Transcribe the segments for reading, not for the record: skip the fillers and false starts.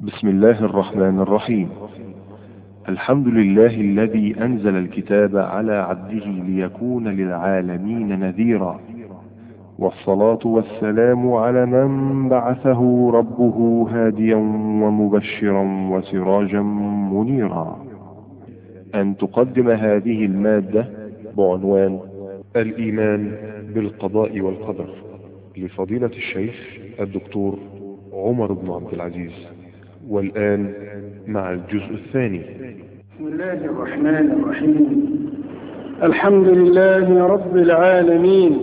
بسم الله الرحمن الرحيم. الحمد لله الذي أنزل الكتاب على عبده ليكون للعالمين نذيرا، والصلاة والسلام على من بعثه ربه هاديا ومبشرا وسراجا منيرا. أن تقدم هذه المادة بعنوان الإيمان بالقضاء والقدر لفضيلة الشيخ الدكتور عمر بن عبد العزيز. والآن مع الجزء الثاني. بسم الله الرحمن الرحيم. الحمد لله رب العالمين،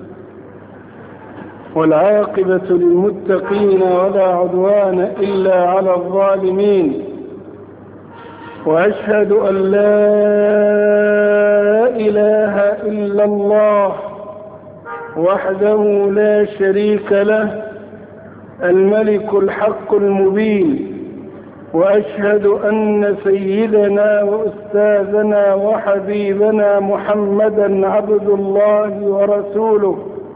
والعاقبة للمتقين ولا عدوان إلا على الظالمين، وأشهد أن لا إله إلا الله وحده لا شريك له الملك الحق المبين، وأشهد أن سيدنا وأستاذنا وحبيبنا محمدا عبد الله ورسوله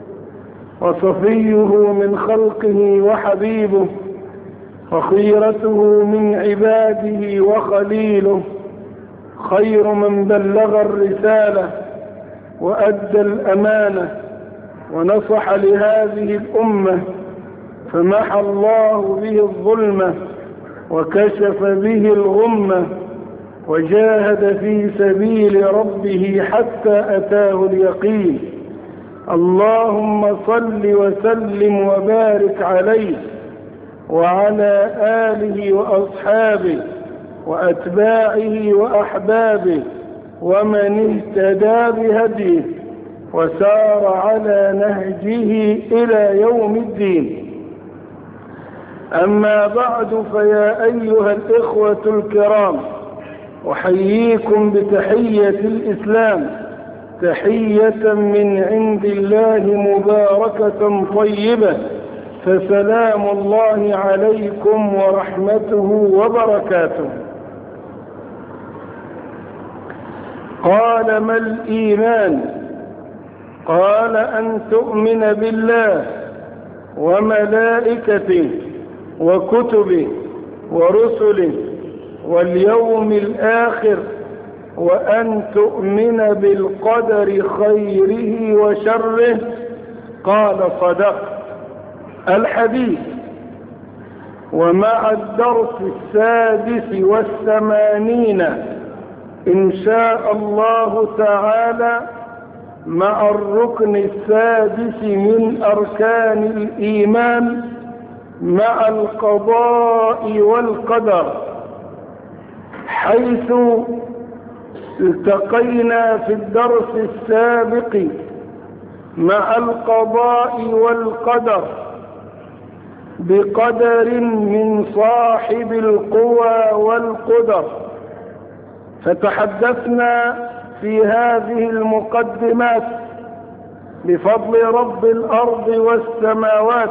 وصفيه من خلقه وحبيبه وخيرته من عباده وخليله، خير من بلغ الرسالة وأدى الأمانة ونصح لهذه الأمة، فمحى الله به الظلمة وكشف به الغمة، وجاهد في سبيل ربه حتى أتاه اليقين. اللهم صل وسلم وبارك عليه وعلى آله وأصحابه وأتباعه وأحبابه ومن اهتدى بهديه وسار على نهجه إلى يوم الدين. أما بعد، فيا أيها الإخوة الكرام، أحييكم بتحية الإسلام، تحية من عند الله مباركة طيبة، فسلام الله عليكم ورحمته وبركاته. قال: ما الإيمان؟ قال: أن تؤمن بالله وملائكته وكتبه ورسله واليوم الآخر، وأن تؤمن بالقدر خيره وشره. قال: صدقت. الحديث. ومع الدرس 86 إن شاء الله تعالى، مع الركن 6 من أركان الإيمان، مع القضاء والقدر، حيث التقينا في الدرس السابق مع القضاء والقدر بقدر من صاحب القوى والقدر، فتحدثنا في هذه المقدمات بفضل رب الأرض والسماوات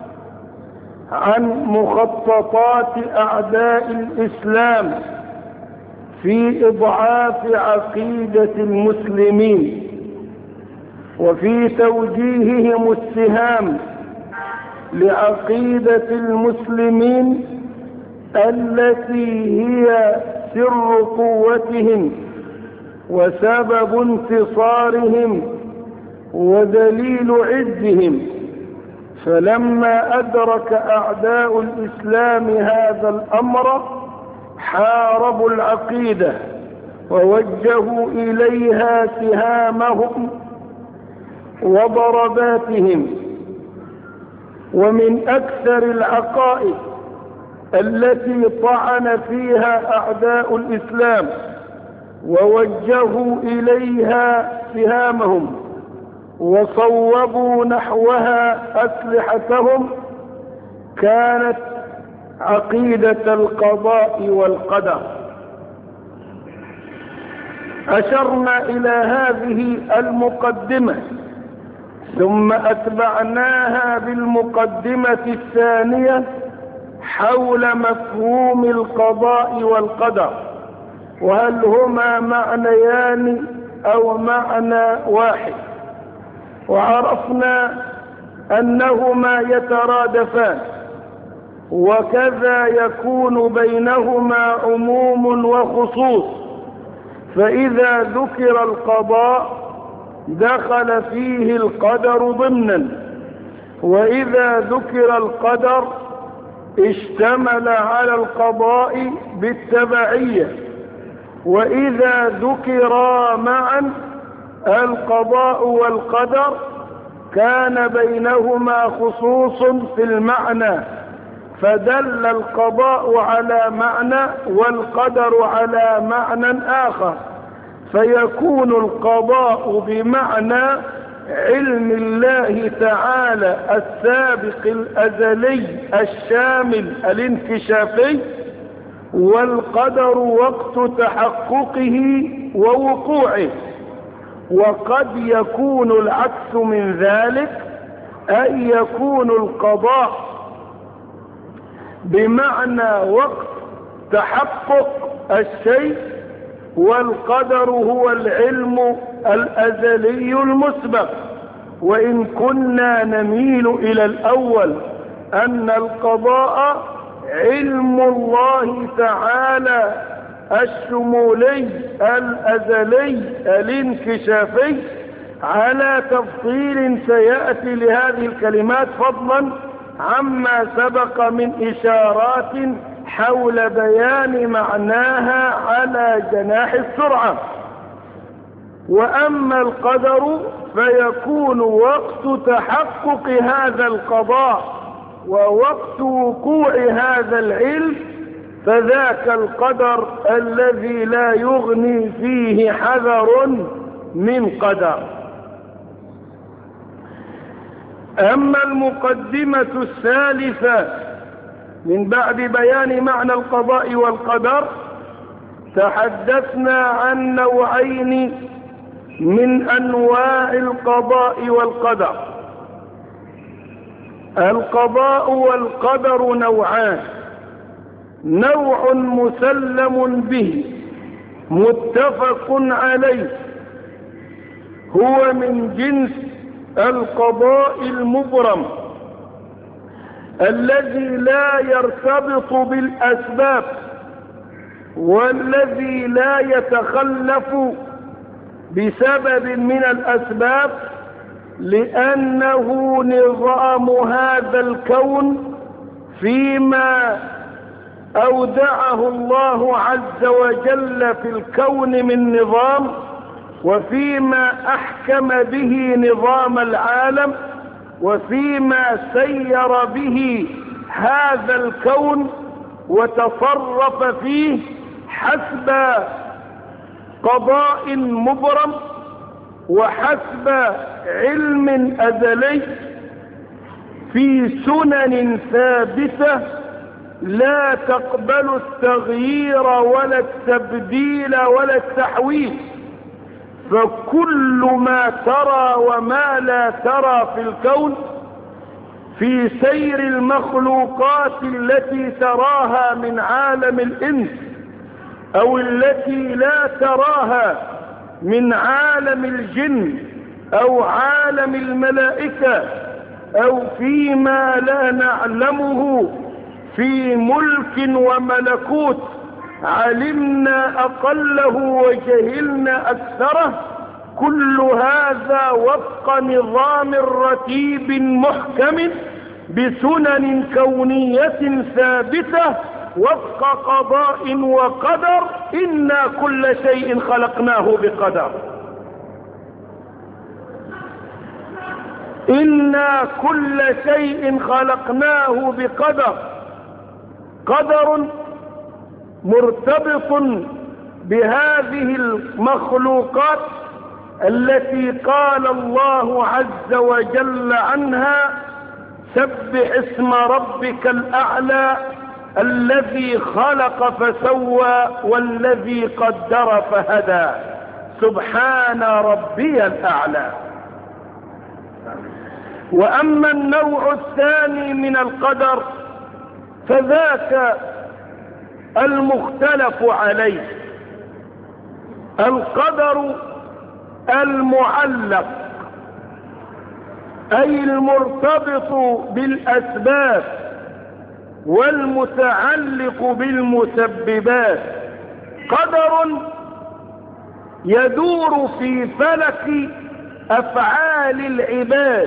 عن مخططات أعداء الإسلام في إضعاف عقيدة المسلمين، وفي توجيههم السهام لعقيدة المسلمين التي هي سر قوتهم وسبب انتصارهم ودليل عزهم. فلما أدرك أعداء الإسلام هذا الأمر، حاربوا العقيدة ووجهوا إليها سهامهم وضرباتهم. ومن أكثر العقائد التي طعن فيها أعداء الإسلام ووجهوا إليها سهامهم وصوبوا نحوها أسلحتهم كانت عقيدة القضاء والقدر. أشرنا إلى هذه المقدمة، ثم أتبعناها بالمقدمة الثانية حول مفهوم القضاء والقدر، وهل هما معنيان أو معنى واحد. وعرفنا أنهما يترادفان، وكذا يكون بينهما عموم وخصوص، فإذا ذكر القضاء دخل فيه القدر ضمنا، وإذا ذكر القدر اشتمل على القضاء بالتبعية، وإذا ذكرا معا القضاء والقدر كان بينهما خصوص في المعنى، فدل القضاء على معنى والقدر على معنى آخر، فيكون القضاء بمعنى علم الله تعالى السابق الأزلي الشامل الانكشافي، والقدر وقت تحققه ووقوعه. وقد يكون العكس من ذلك، أن يكون القضاء بمعنى وقت تحقق الشيء، والقدر هو العلم الأزلي المسبق. وإن كنا نميل إلى الأول أن القضاء علم الله تعالى الشمولي الأزلي الانكشافي، على تفصيل سيأتي لهذه الكلمات فضلا عما سبق من إشارات حول بيان معناها على جناح السرعة. وأما القدر فيكون وقت تحقق هذا القضاء ووقت وقوع هذا العلم، فذاك القدر الذي لا يغني فيه حذر من قدر. أما المقدمة الثالثة من بعد بيان معنى القضاء والقدر، تحدثنا عن نوعين من أنواع القضاء والقدر. القضاء والقدر نوعان: نوع مسلم به متفق عليه، هو من جنس القضاء المبرم الذي لا يرتبط بالأسباب، والذي لا يتخلف بسبب من الأسباب، لأنه نظام هذا الكون فيما أودعه الله عز وجل في الكون من نظام، وفيما أحكم به نظام العالم، وفيما سير به هذا الكون وتصرف فيه حسب قضاء مبرم وحسب علم أزلي في سنن ثابتة لا تقبل التغيير ولا التبديل ولا التحويل. فكل ما ترى وما لا ترى في الكون في سير المخلوقات التي تراها من عالم الإنس أو التي لا تراها من عالم الجن أو عالم الملائكة أو فيما لا نعلمه في ملك وملكوت علمنا أقله وجهلنا أكثره، كل هذا وفق نظام رتيب محكم بسنن كونية ثابتة وفق قضاء وقدر. إنا كل شيء خلقناه بقدر، إنا كل شيء خلقناه بقدر. قدر مرتبط بهذه المخلوقات التي قال الله عز وجل عنها: سبح اسم ربك الأعلى الذي خلق فسوى والذي قدر فهدى سبحان ربي الأعلى. وأما النوع الثاني من القدر فذاك المختلف عليه، القدر المعلق، أي المرتبط بالأسباب والمتعلق بالمسببات، قدر يدور في فلك أفعال العباد،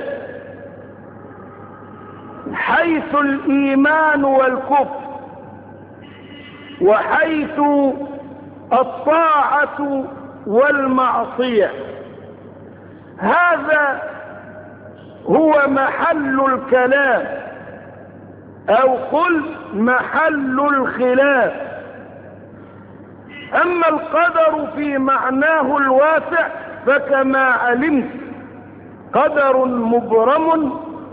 حيث الإيمان والكفر، وحيث الطاعة والمعصية. هذا هو محل الكلام، أو قل محل الخلاف. أما القدر في معناه الواسع فكما علمت قدر مبرم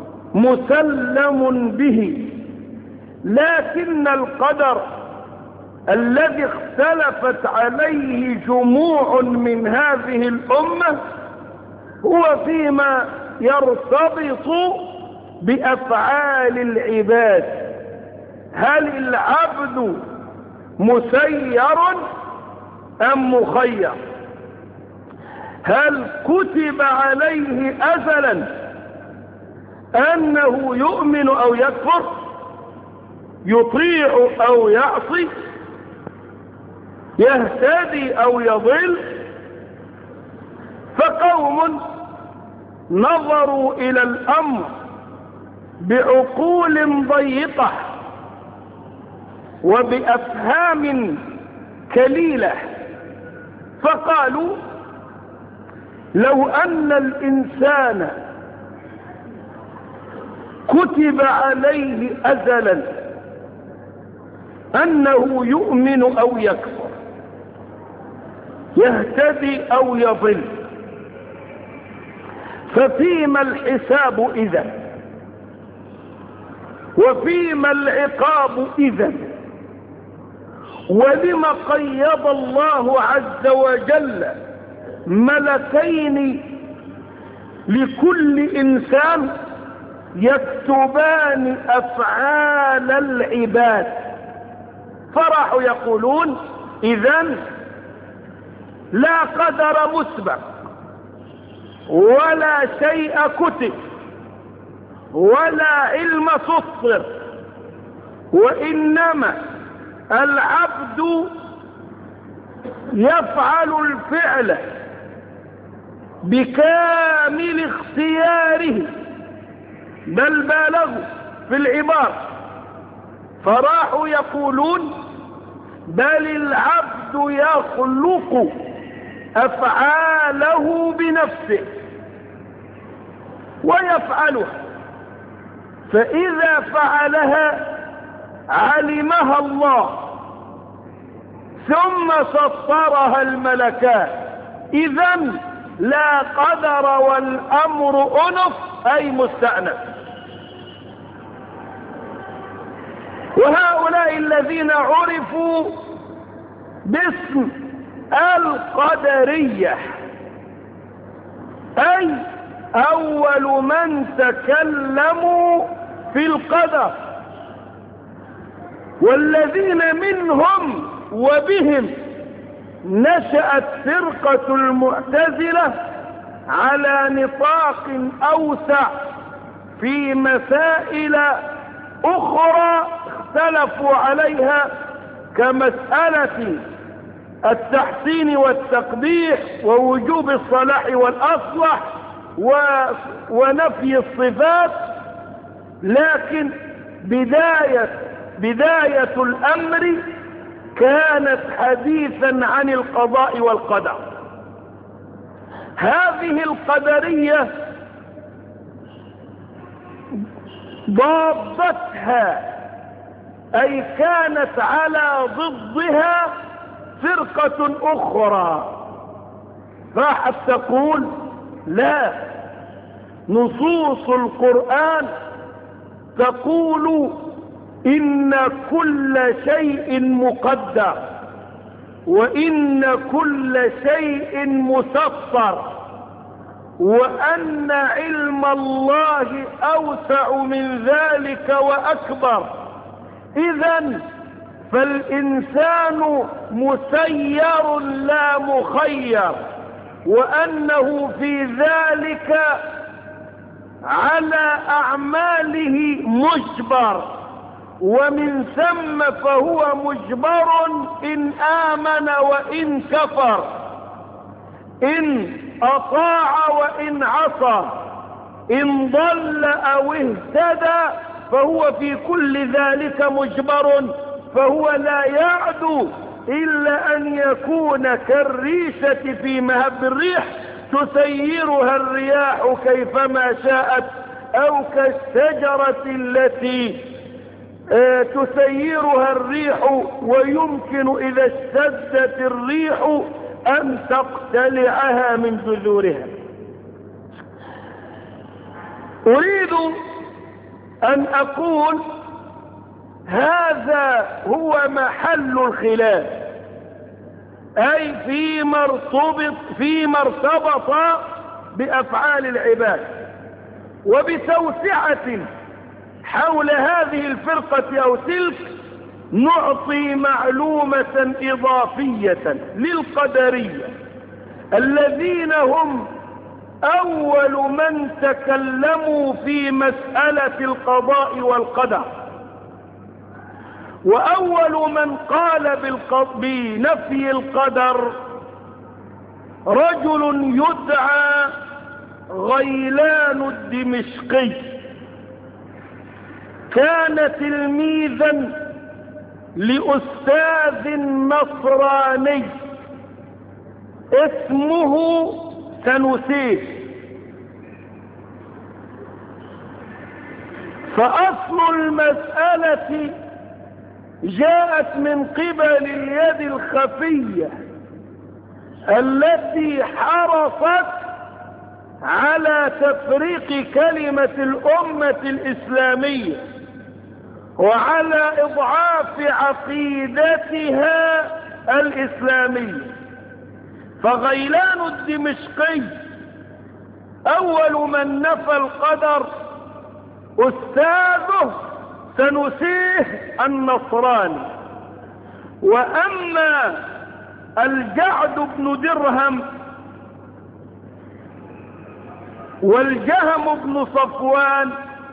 مسلم به، لكن القدر الذي اختلفت عليه جموع من هذه الأمة هو فيما يرتبط بأفعال العباد. هل العبد مسير أم مخير؟ هل كتب عليه أزلا أنه يؤمن أو يكفر، يطيع أو يعصي، يهتدي أو يضل؟ فقوم نظروا إلى الأمر بعقول ضيقة وبأفهام كليلة، فقالوا لو أن الإنسان كتب عليه أزلا أنه يؤمن أو يكفر، يهتدي أو يضل، ففيما الحساب إذن؟ وفيما العقاب إذن؟ ولم قيض الله عز وجل ملكين لكل إنسان يكتبان أفعال العباد؟ فراحوا يقولون إذن لا قدر مسبق ولا شيء كتب ولا علم سطر، وإنما العبد يفعل الفعل بكامل اختياره، بل بالغوا في العبارة، فراحوا يقولون بل العبد يخلق أفعاله بنفسه ويفعلها، فإذا فعلها علمها الله ثم سطرها الملكان، إذن لا قدر والأمر أنف أي مستأنف. وهؤلاء الذين عرفوا باسم القدرية أي أول من تكلموا في القدر، والذين منهم وبهم نشأت فرقة المعتزلة على نطاق أوسع في مسائل أخرى اختلفوا عليها، كمسألة التحسين والتقبيح ووجوب الصلاح والأصلح ونفي الصفات. لكن بداية الأمر كانت حديثا عن القضاء والقدر. هذه القدرية ضادتها أي كانت على ضدها فرقة أخرى راحت تقول لا، نصوص القرآن تقول إن كل شيء مقدر وإن كل شيء مسطر، وأن علم الله أوسع من ذلك وأكبر، إذن فالإنسان مسير لا مخير، وأنه في ذلك على أعماله مجبر، ومن ثم فهو مجبر إن آمن وإن كفر، إن أطاع وإن عصى، إن ضل أو اهتدى، فهو في كل ذلك مجبر، فهو لا يعدو إلا أن يكون كالريشة في مهب الريح تسيرها الرياح كيفما شاءت، أو كالشجرة التي تسيرها الريح ويمكن إذا اشتدت الريح أن تقتلعها من جذورها. أريد أن أقول هذا هو محل الخلاف، أي فيما ارتبط بأفعال العباد، وبتوسعة حول هذه الفرقة أو تلك نعطي معلومة إضافية للقدرية الذين هم أول من تكلموا في مسألة القضاء والقدر، وأول من قال بنفي القدر رجل يدعى غيلان الدمشقي، كان تلميذا لأستاذ نصراني اسمه سنوسيس. فأصل المسألة جاءت من قبل اليد الخفية التي حرصت على تفريق كلمة الأمة الإسلامية وعلى إضعاف عقيدتها الإسلامية. فغيلان الدمشقي أول من نفى القدر أستاذه سنسيه النصراني. وأما الجعد بن درهم والجهم بن صفوان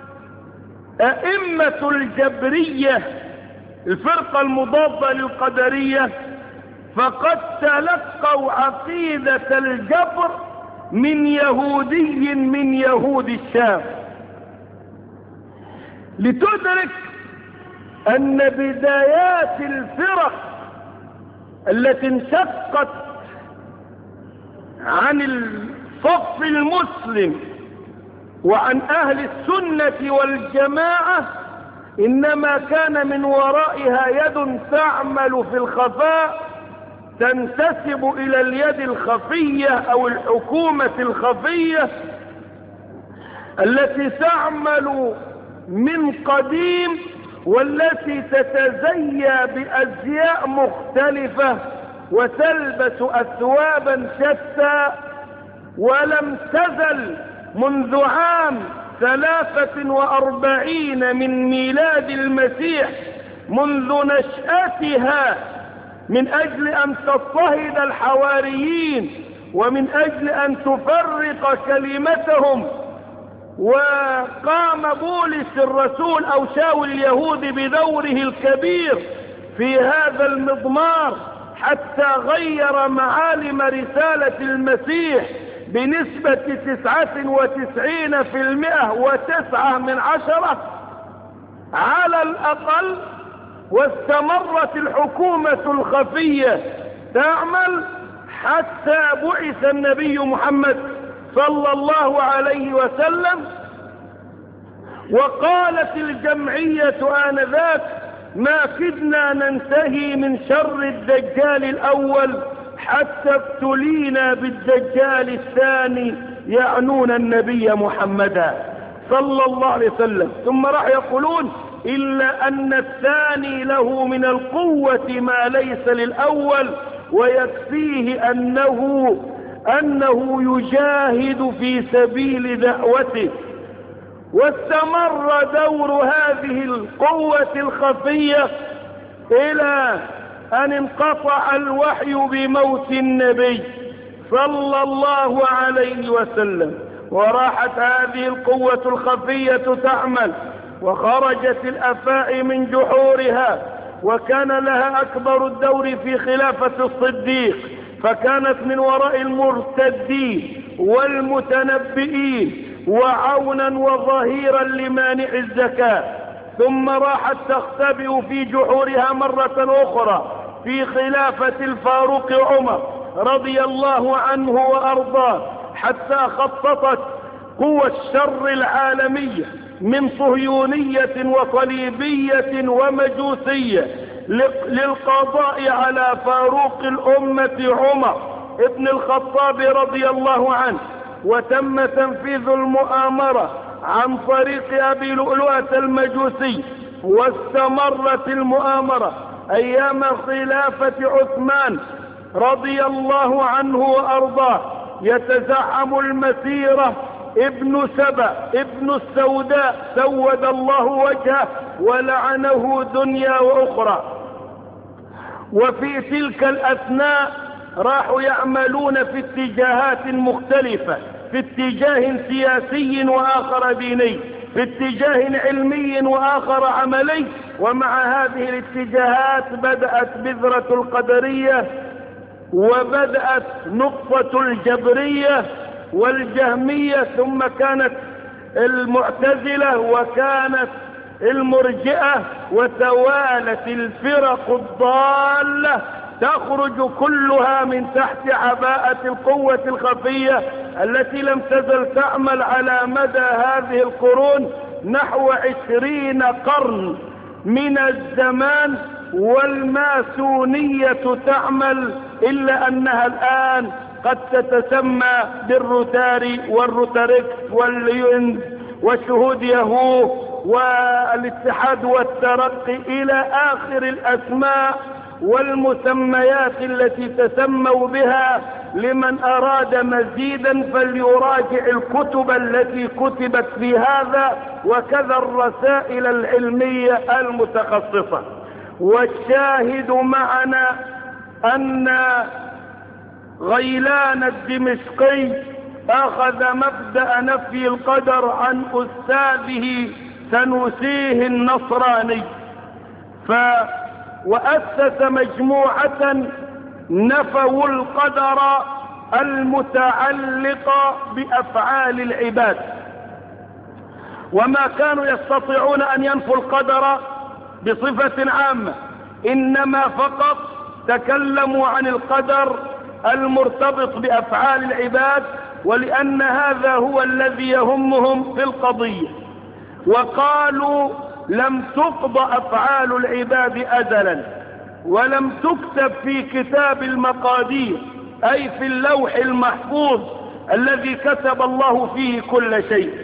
أئمة الجبرية الفرقة المضادة للقدرية، فقد تلقوا عقيدة الجبر من يهودي من يهود الشام، لتدرك أن بدايات الفرق التي انشقت عن الصف المسلم وعن أهل السنة والجماعة إنما كان من ورائها يد تعمل في الخفاء تنتسب إلى اليد الخفية أو الحكومة الخفية التي تعمل من قديم، والتي تتزيى بأزياء مختلفة وتلبس أثوابا شتى، ولم تزل منذ عام 43 من ميلاد المسيح منذ نشأتها من أجل أن تضطهد الحواريين ومن أجل أن تفرق كلمتهم. وقام بولس الرسول أو شاول اليهود بدوره الكبير في هذا المضمار حتى غير معالم رسالة المسيح بنسبة 99.9 على الأقل. واستمرت الحكومة الخفية تعمل حتى بعث النبي محمد صلى الله عليه وسلم. وقالت الجمعية آنذاك: ما كدنا ننتهي من شر الدجال الأول حتى ابتلينا بالدجال الثاني، يعنون النبي محمدا صلى الله عليه وسلم. ثم راح يقولون: إلا أن الثاني له من القوة ما ليس للأول، ويكفيه أنه يجاهد في سبيل دعوته. واستمر دور هذه القوة الخفية إلى أن انقطع الوحي بموت النبي صلى الله عليه وسلم، وراحت هذه القوة الخفية تعمل وخرجت الأفاعي من جحورها، وكان لها أكبر الدور في خلافة الصديق، فكانت من وراء المرتدين والمتنبئين وعونا وظهيرا لمانع الزكاة. ثم راحت تختبئ في جحورها مرة أخرى في خلافة الفاروق عمر رضي الله عنه وأرضاه، حتى خططت قوى الشر العالمية من صهيونية وصليبية ومجوسية للقضاء على فاروق الأمة عمر ابن الخطاب رضي الله عنه. وتم تنفيذ المؤامرة عن طريق أبي لؤلؤة المجوسي، واستمرت المؤامرة أيام خلافة عثمان رضي الله عنه وأرضاه. يتزعم المسيرة ابن سبأ ابن السوداء سود الله وجهه ولعنه دنيا وأخرى. وفي تلك الأثناء راحوا يعملون في اتجاهات مختلفة، في اتجاه سياسي وآخر ديني، في اتجاه علمي وآخر عملي. ومع هذه الاتجاهات بدأت بذرة القدرية، وبدأت نقطة الجبرية والجهمية، ثم كانت المعتزلة، وكانت المرجئة، وتوالت الفرق الضالة تخرج كلها من تحت عباءة القوة الخفية التي لم تزل تعمل على مدى هذه القرون نحو 20 قرن من الزمان. والماسونية تعمل، إلا أنها الآن قد تتسمى بالروتاري والروتاريكس واليونز والشهود يهو والاتحاد والترقي إلى آخر الأسماء والمسميات التي تسموا بها. لمن أراد مزيدا فليراجع الكتب التي كتبت في هذا، وكذا الرسائل العلمية المتخصصة. والشاهد معنا أن غيلان الدمشقي أخذ مبدأ نفي القدر عن أستاذه سنوسيه النصراني، وأسس مجموعة نفوا القدر المتعلق بأفعال العباد، وما كانوا يستطيعون أن ينفوا القدر بصفة عامة، إنما فقط تكلموا عن القدر المرتبط بأفعال العباد، ولأن هذا هو الذي يهمهم في القضية. وقالوا لم تقضى أفعال العباد أزلا، ولم تكتب في كتاب المقادير، أي في اللوح المحفوظ الذي كتب الله فيه كل شيء.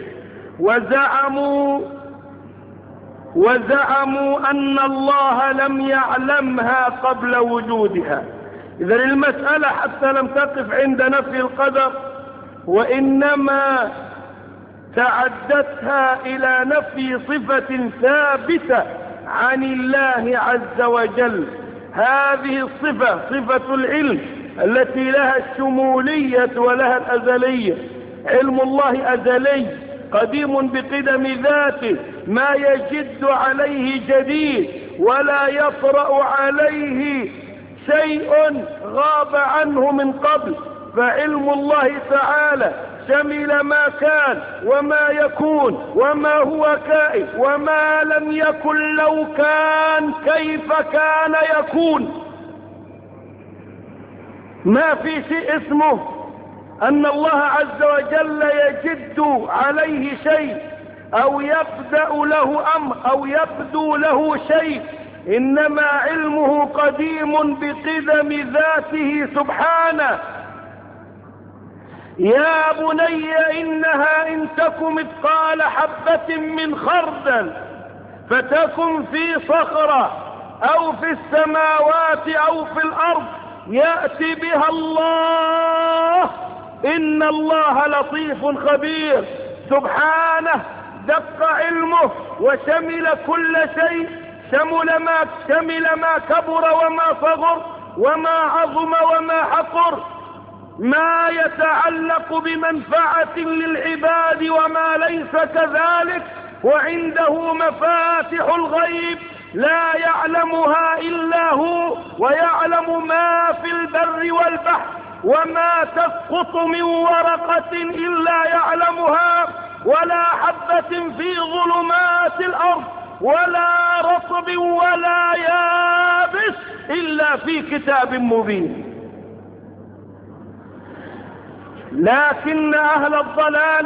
وزعموا أن الله لم يعلمها قبل وجودها. إذن المسألة حتى لم تقف عند نفي القدر، وإنما تعدتها إلى نفي صفة ثابتة عن الله عز وجل. هذه الصفة صفة العلم التي لها الشمولية ولها الأزلية. علم الله أزلي قديم بقدم ذاته، ما يجد عليه جديد ولا يطرأ عليه شيء غاب عنه من قبل. فعلم الله تعالى شمل ما كان وما يكون وما هو كائن وما لم يكن لو كان كيف كان يكون. ما في شيء اسمه أن الله عز وجل يجد عليه شيء أو يبدأ له أمر أو يبدو له شيء، إنما علمه قديم بقدم ذاته سبحانه. يا بني إنها إن تك مثقال حبة من خردل فتكن في صخرة أو في السماوات أو في الأرض يأتي بها الله، إن الله لطيف خبير. سبحانه دق علمه وشمل كل شيء، شمل ما كبر وما صغر وما عظم وما حقر، ما يتعلق بمنفعة للعباد وما ليس كذلك، وعنده مفاتح الغيب لا يعلمها إلا هو، ويعلم ما في البر والبحر، وما تسقط من ورقة إلا يعلمها، ولا حبة في ظلمات الأرض، ولا رطب ولا يابس إلا في كتاب مبين. لكن أهل الضلال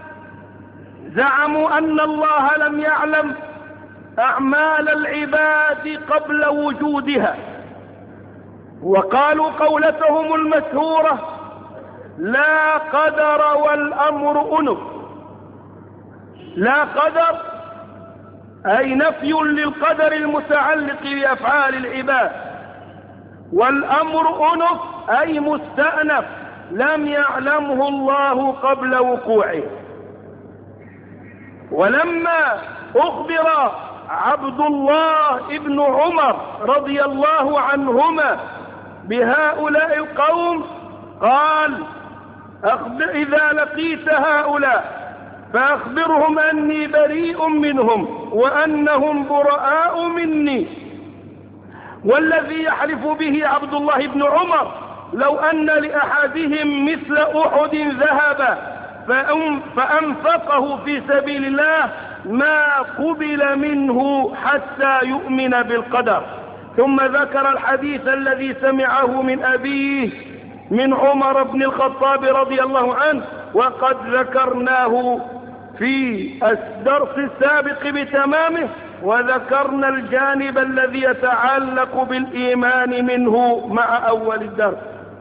زعموا أن الله لم يعلم أعمال العباد قبل وجودها، وقالوا قولتهم المشهورة: لا قدر والأمر أنف. لا قدر أي نفي للقدر المتعلق بأفعال العباد، والأمر أنف أي مستأنف لم يعلمه الله قبل وقوعه. ولما أخبر عبد الله ابن عمر رضي الله عنهما بهؤلاء القوم قال: إذا لقيت هؤلاء فأخبرهم أني بريء منهم وأنهم براء مني. والذي يحلف به عبد الله بن عمر لو أن لأحدهم مثل أحد ذهبا فأنفقه في سبيل الله ما قبل منه حتى يؤمن بالقدر. ثم ذكر الحديث الذي سمعه من أبيه من عمر بن الخطاب رضي الله عنه، وقد ذكرناه في الدرس السابق بتمامه، وذكرنا الجانب الذي يتعلق بالإيمان منه مع أول الدرس.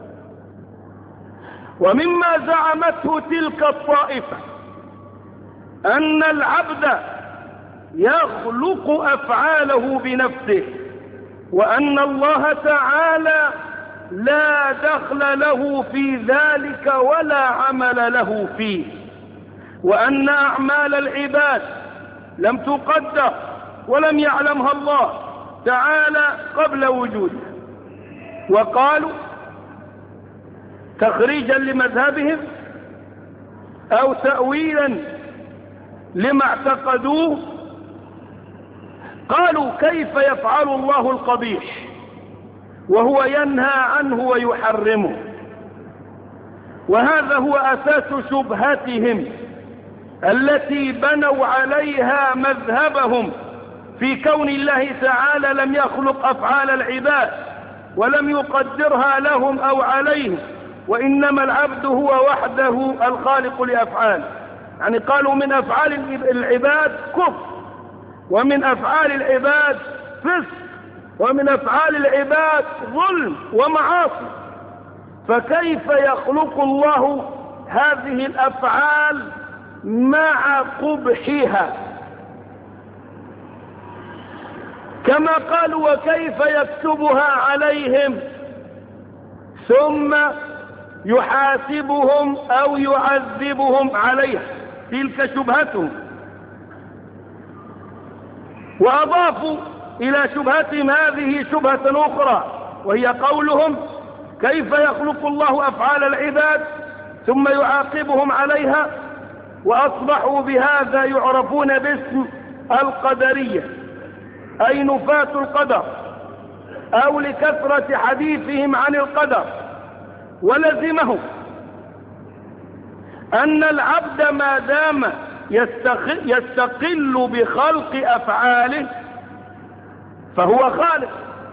ومما زعمته تلك الطائفة أن العبد يخلق أفعاله بنفسه، وأن الله تعالى لا دخل له في ذلك ولا عمل له فيه، وأن أعمال العباد لم تقدر ولم يعلمها الله تعالى قبل وجوده. وقالوا تخريجا لمذهبهم أو تأويلا لما اعتقدوه، قالوا: كيف يفعل الله القبيح وهو ينهى عنه ويحرمه؟ وهذا هو أساس شبهتهم التي بنوا عليها مذهبهم في كون الله تعالى لم يخلق أفعال العباد ولم يقدرها لهم أو عليهم، وإنما العبد هو وحده الخالق لأفعاله. يعني قالوا من أفعال العباد كفر، ومن أفعال العباد فسق، ومن أفعال العباد ظلم ومعاصي. فكيف يخلق الله هذه الأفعال مع قبحها؟ كما قالوا: وكيف يكتبها عليهم ثم يحاسبهم أو يعذبهم عليها؟ تلك شبهتهم. وأضافوا إلى شبهتهم هذه شبهة أخرى، وهي قولهم: كيف يخلق الله أفعال العباد ثم يعاقبهم عليها؟ وأصبحوا بهذا يعرفون باسم القدرية، أي نفاة القدر، أو لكثرة حديثهم عن القدر. ولزمهم أن العبد ما دام يستقل بخلق أفعاله فهو خالق.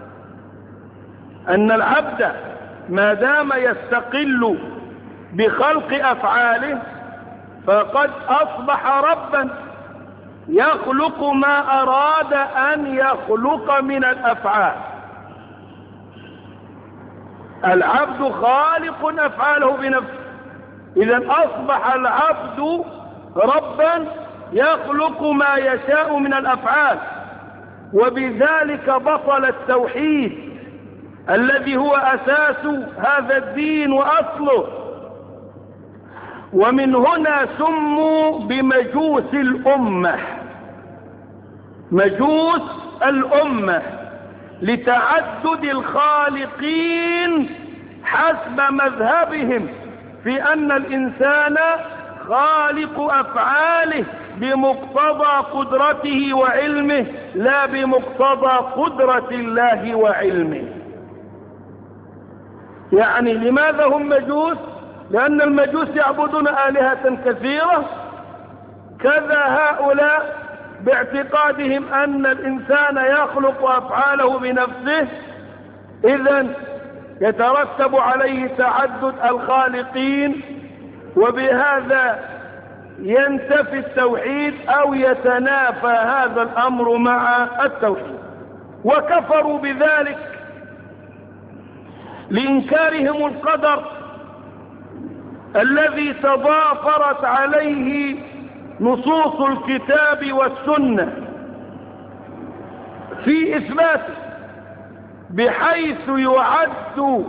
أن العبد ما دام يستقل بخلق أفعاله فقد أصبح ربا يخلق ما أراد أن يخلق من الأفعال. العبد خالق أفعاله بنفسه، إذن أصبح العبد ربا يخلق ما يشاء من الأفعال، وبذلك بطل التوحيد الذي هو أساس هذا الدين وأصله. ومن هنا سموا بمجوس الأمة، مجوس الأمة، لتعدد الخالقين حسب مذهبهم في أن الإنسان خالق أفعاله بمقتضى قدرته وعلمه لا بمقتضى قدرة الله وعلمه. يعني لماذا هم مجوس؟ لأن المجوس يعبدون آلهة كثيرة، كذا هؤلاء باعتقادهم أن الإنسان يخلق أفعاله بنفسه، إذن يترتب عليه تعدد الخالقين، وبهذا ينتفي التوحيد أو يتنافى هذا الأمر مع التوحيد. وكفروا بذلك لإنكارهم القدر الذي تضافرت عليه نصوص الكتاب والسنة في إثباته، بحيث يعد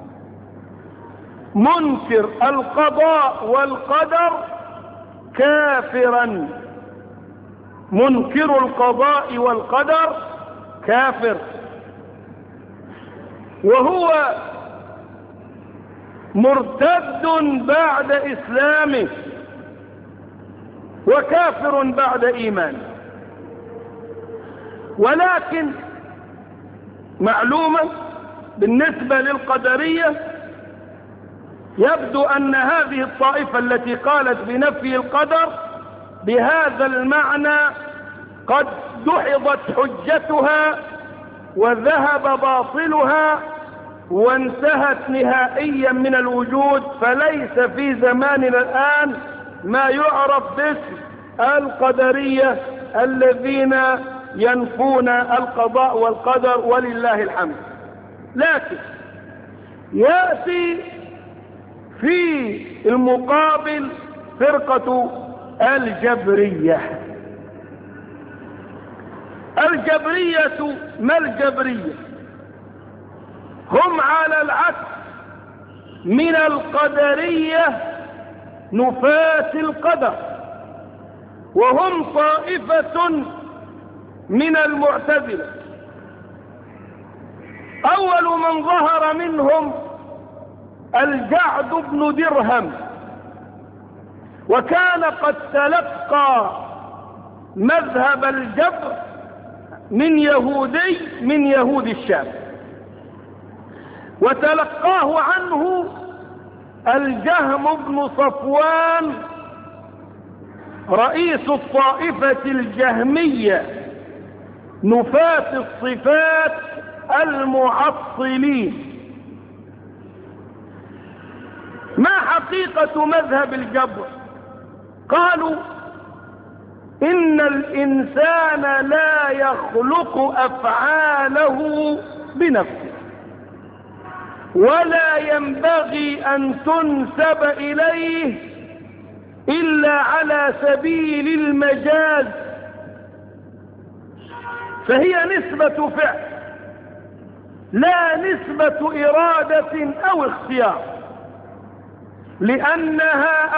منكر القضاء والقدر كافرا. منكر القضاء والقدر كافر، وهو مرتد بعد إسلامه وكافر بعد إيمانه. ولكن معلومة بالنسبة للقدرية، يبدو أن هذه الطائفة التي قالت بنفي القدر بهذا المعنى قد دحضت حجتها وذهب باطلها وانتهت نهائيا من الوجود، فليس في زماننا الآن ما يعرف باسم القدرية الذين ينفون القضاء والقدر ولله الحمد. لكن يأتي في المقابل فرقة الجبرية. الجبرية ما الجبرية؟ هم على العكس من القدرية نفاة القدر، وهم طائفة من المعتزلة. أول من ظهر منهم الجعد بن درهم، وكان قد تلقى مذهب الجبر من يهود الشام، وتلقاه عنه الجهم بن صفوان رئيس الطائفة الجهمية نفاة الصفات المعطلين. ما حقيقة مذهب الجبر؟ قالوا إن الإنسان لا يخلق أفعاله بنفسه، ولا ينبغي أن تنسب إليه إلا على سبيل المجاز، فهي نسبة فعل لا نسبة إرادة أو اختيار، لأنها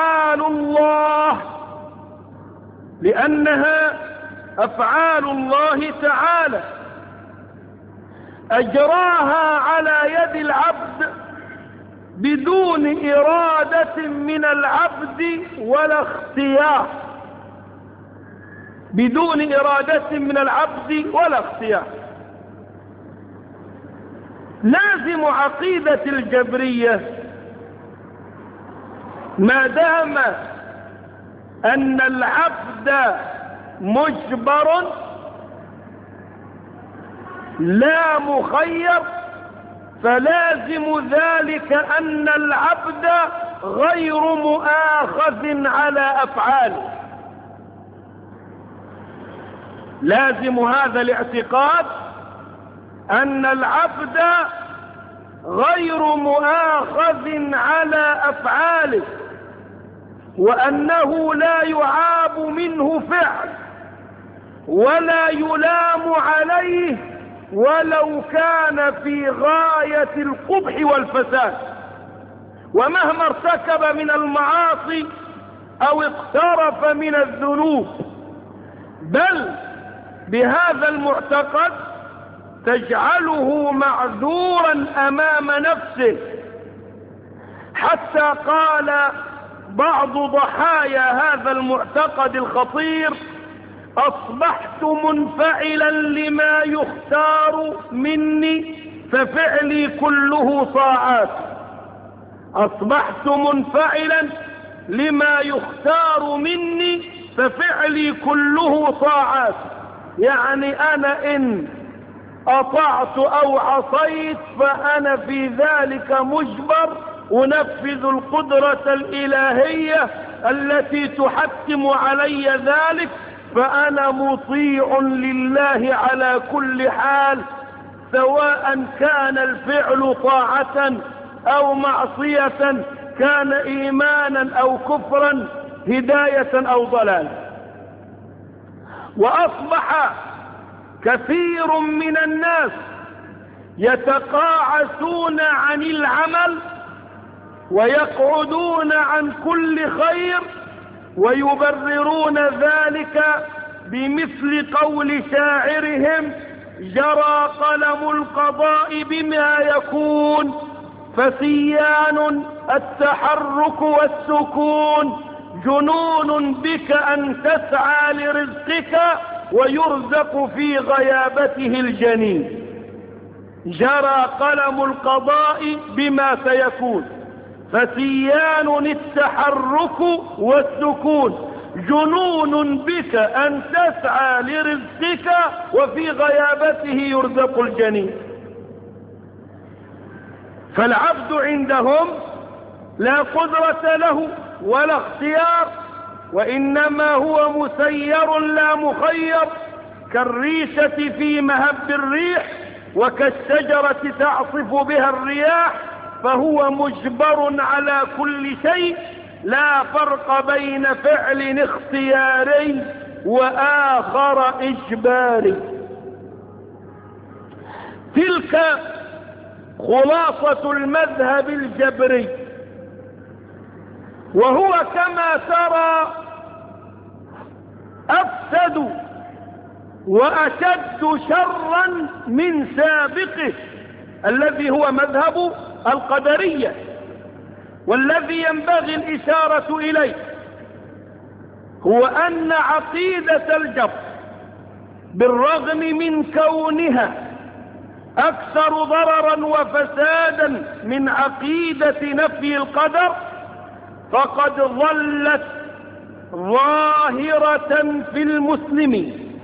أفعال الله تعالى أجراها على يد العبد بدون إرادة من العبد ولا اختيار، بدون إرادة من العبد ولا اختيار. لازم عقيدة الجبرية ما دام أن العبد مجبر لا مخير، فلازم ذلك أن العبد غير مؤاخذ على أفعاله. لازم هذا الاعتقاد أن العبد غير مؤاخذ على أفعاله، وأنه لا يعاب منه فعل ولا يلام عليه ولو كان في غاية القبح والفساد، ومهما ارتكب من المعاصي أو اقترف من الذنوب. بل بهذا المعتقد تجعله معذورا أمام نفسه، حتى قال بعض ضحايا هذا المعتقد الخطير: أصبحت منفعلا لما يختار مني ففعلي كله طاعات. أصبحت منفعلا لما يختار مني ففعلي كله طاعات، يعني أنا إن أطعت أو عصيت فأنا في ذلك مجبر أنفذ القدرة الإلهية التي تحتم علي ذلك، فأنا مطيع لله على كل حال، سواء كان الفعل طاعة أو معصية، كان إيمانا أو كفرا، هداية أو ضلال. وأصبح كثير من الناس يتقاعسون عن العمل ويقعدون عن كل خير، ويبررون ذلك بمثل قول شاعرهم: جرى قلم القضاء بما يكون، فسيان التحرك والسكون، جنون بك أن تسعى لرزقك ويرزق في غيابته الجنين. جرى قلم القضاء بما سيكون، فسيان التحرك والسكون، جنون بك أن تسعى لرزقك وفي غيابته يرزق الجنين. فالعبد عندهم لا قدرة له ولا اختيار، وإنما هو مسير لا مخير، كالريشة في مهب الريح وكالشجرة تعصف بها الرياح، فهو مجبر على كل شيء، لا فرق بين فعل اختياري وآخر إجباري. تلك خلاصة المذهب الجبري، وهو كما ترى أفسد وأشد شرا من سابقه الذي هو مذهب القدرية، والذي ينبغي الإشارة إليه هو أن عقيدة الجبر بالرغم من كونها أكثر ضررا وفسادا من عقيدة نفي القدر، فقد ظلت ظاهرة في المسلمين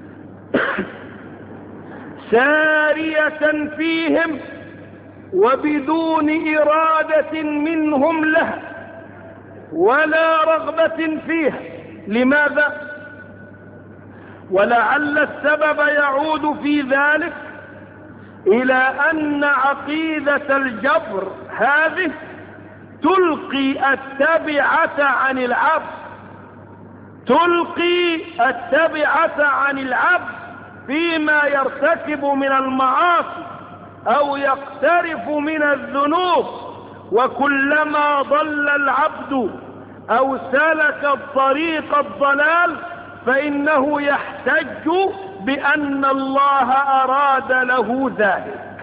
سارية فيهم وبدون إرادة منهم لها ولا رغبة فيها. لماذا؟ ولعل السبب يعود في ذلك إلى أن عقيدة الجبر هذه تلقي التبعة عن العبد، تلقي التبعة عن العبد فيما يرتكب من المعاصي أو يقترف من الذنوب، وكلما ضل العبد أو سلك الطريق الضلال فإنه يحتج بأن الله أراد له ذلك.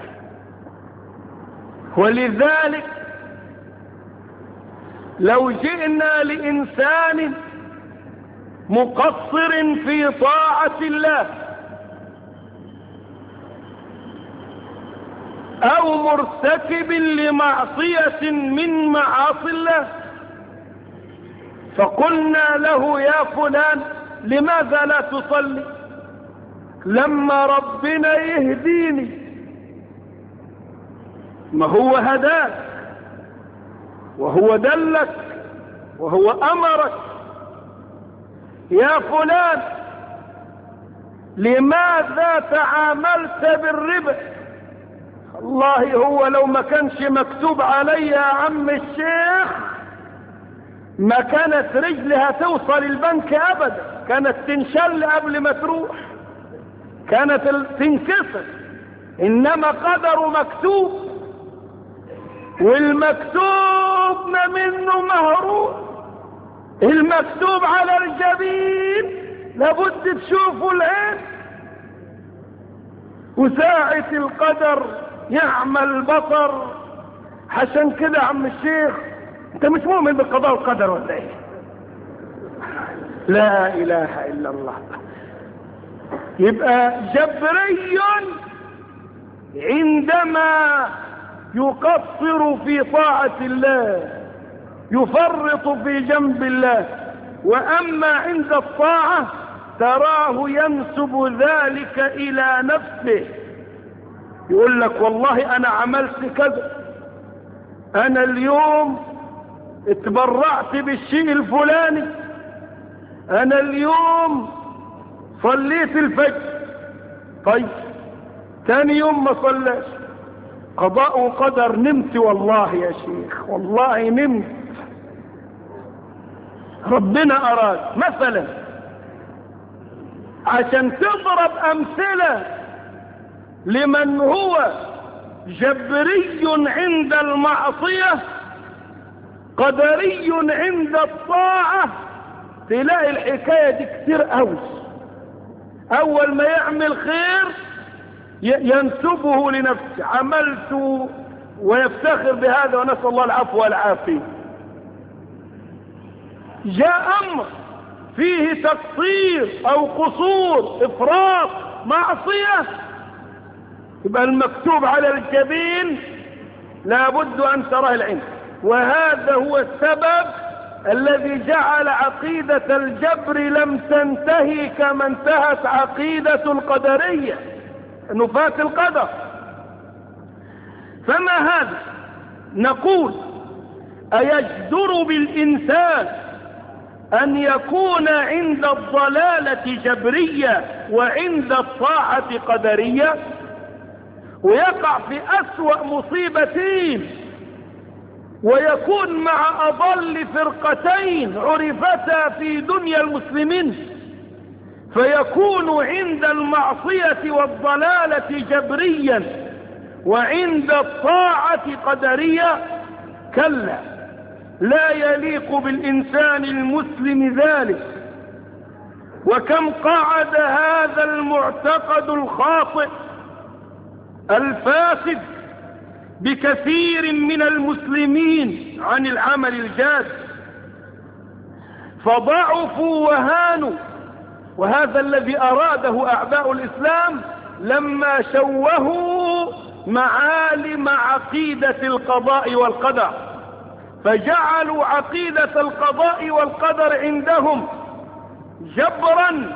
ولذلك لو جئنا لإنسان مقصر في طاعة الله أو مرتكب لمعصية من معاصي الله، فقلنا له: يا فلان لماذا لا تصلي؟ لما ربنا يهديني. ما هو هداك وهو دلك وهو أمرك. يا فلان لماذا تعاملت بالربا؟ والله هو لو ما كانش مكتوب علي يا عم الشيخ ما كانت رجلها توصل البنك أبدا، كانت تنشل قبل ما تروح، كانت تنكسر، إنما قدر مكتوب، والمكتوب ما منه مهروب، المكتوب على الجبين لابد تشوفوا العين، وساعة القدر يعمل البصر. عشان كده عم الشيخ انت مش مؤمن بالقضاء والقدر ولا ايه؟ لا اله الا الله. يبقى جبري عندما يقصر في طاعة الله، يفرط في جنب الله، واما عند الطاعة تراه ينسب ذلك الى نفسه، يقول لك والله انا عملت كذا، انا اليوم اتبرعت بالشيء الفلاني، انا اليوم صليت الفجر. طيب ثاني يوم ما صلاش، قضاء وقدر، نمت والله يا شيخ، والله نمت، ربنا اراد مثلا. عشان تضرب امثلة لمن هو جبري عند المعصية قدري عند الطاعة، تلاقي الحكاية دي كتير قوي. اول ما يعمل خير ينسبه لنفسه، عملت، ويفتخر بهذا، ونسأل الله العفو والعافية. جاء امر فيه تقصير او قصور، افراط، معصية، يبقى المكتوب على الجبين لابد ان تراه العين. وهذا هو السبب الذي جعل عقيدة الجبر لم تنتهي كما انتهت عقيدة القدرية، نفاة القدر. فما هذا؟ نقول أيجدر بالإنسان أن يكون عند الضلالة جبرية وعند الطاعة قدرية، ويقع في أسوأ مصيبتين، ويكون مع أضل فرقتين عرفتا في دنيا المسلمين، فيكون عند المعصية والضلالة جبريا وعند الطاعة قدرية؟ كلا، لا يليق بالإنسان المسلم ذلك. وكم قعد هذا المعتقد الخاطئ الفاسد بكثير من المسلمين عن العمل الجاد، فضعفوا وهانوا. وهذا الذي أراده أعداء الإسلام لما شوهوا معالم عقيدة القضاء والقدر، فجعلوا عقيدة القضاء والقدر عندهم جبرا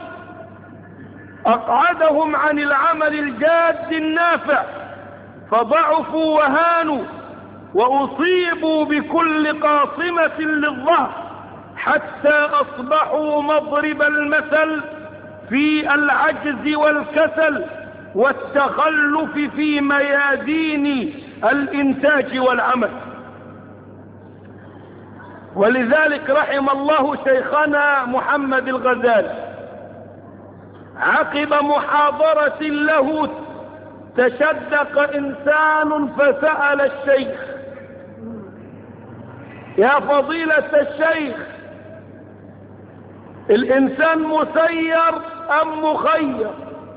أقعدهم عن العمل الجاد النافع، فضعفوا وهانوا وأصيبوا بكل قاصمة للظهر، حتى أصبحوا مضرب المثل في العجز والكسل والتخلف في ميادين الإنتاج والعمل. ولذلك رحم الله شيخنا محمد الغزالي، عقب محاضرة له تشدق إنسان فسأل الشيخ: يا فضيلة الشيخ، الإنسان مسير أم مخير؟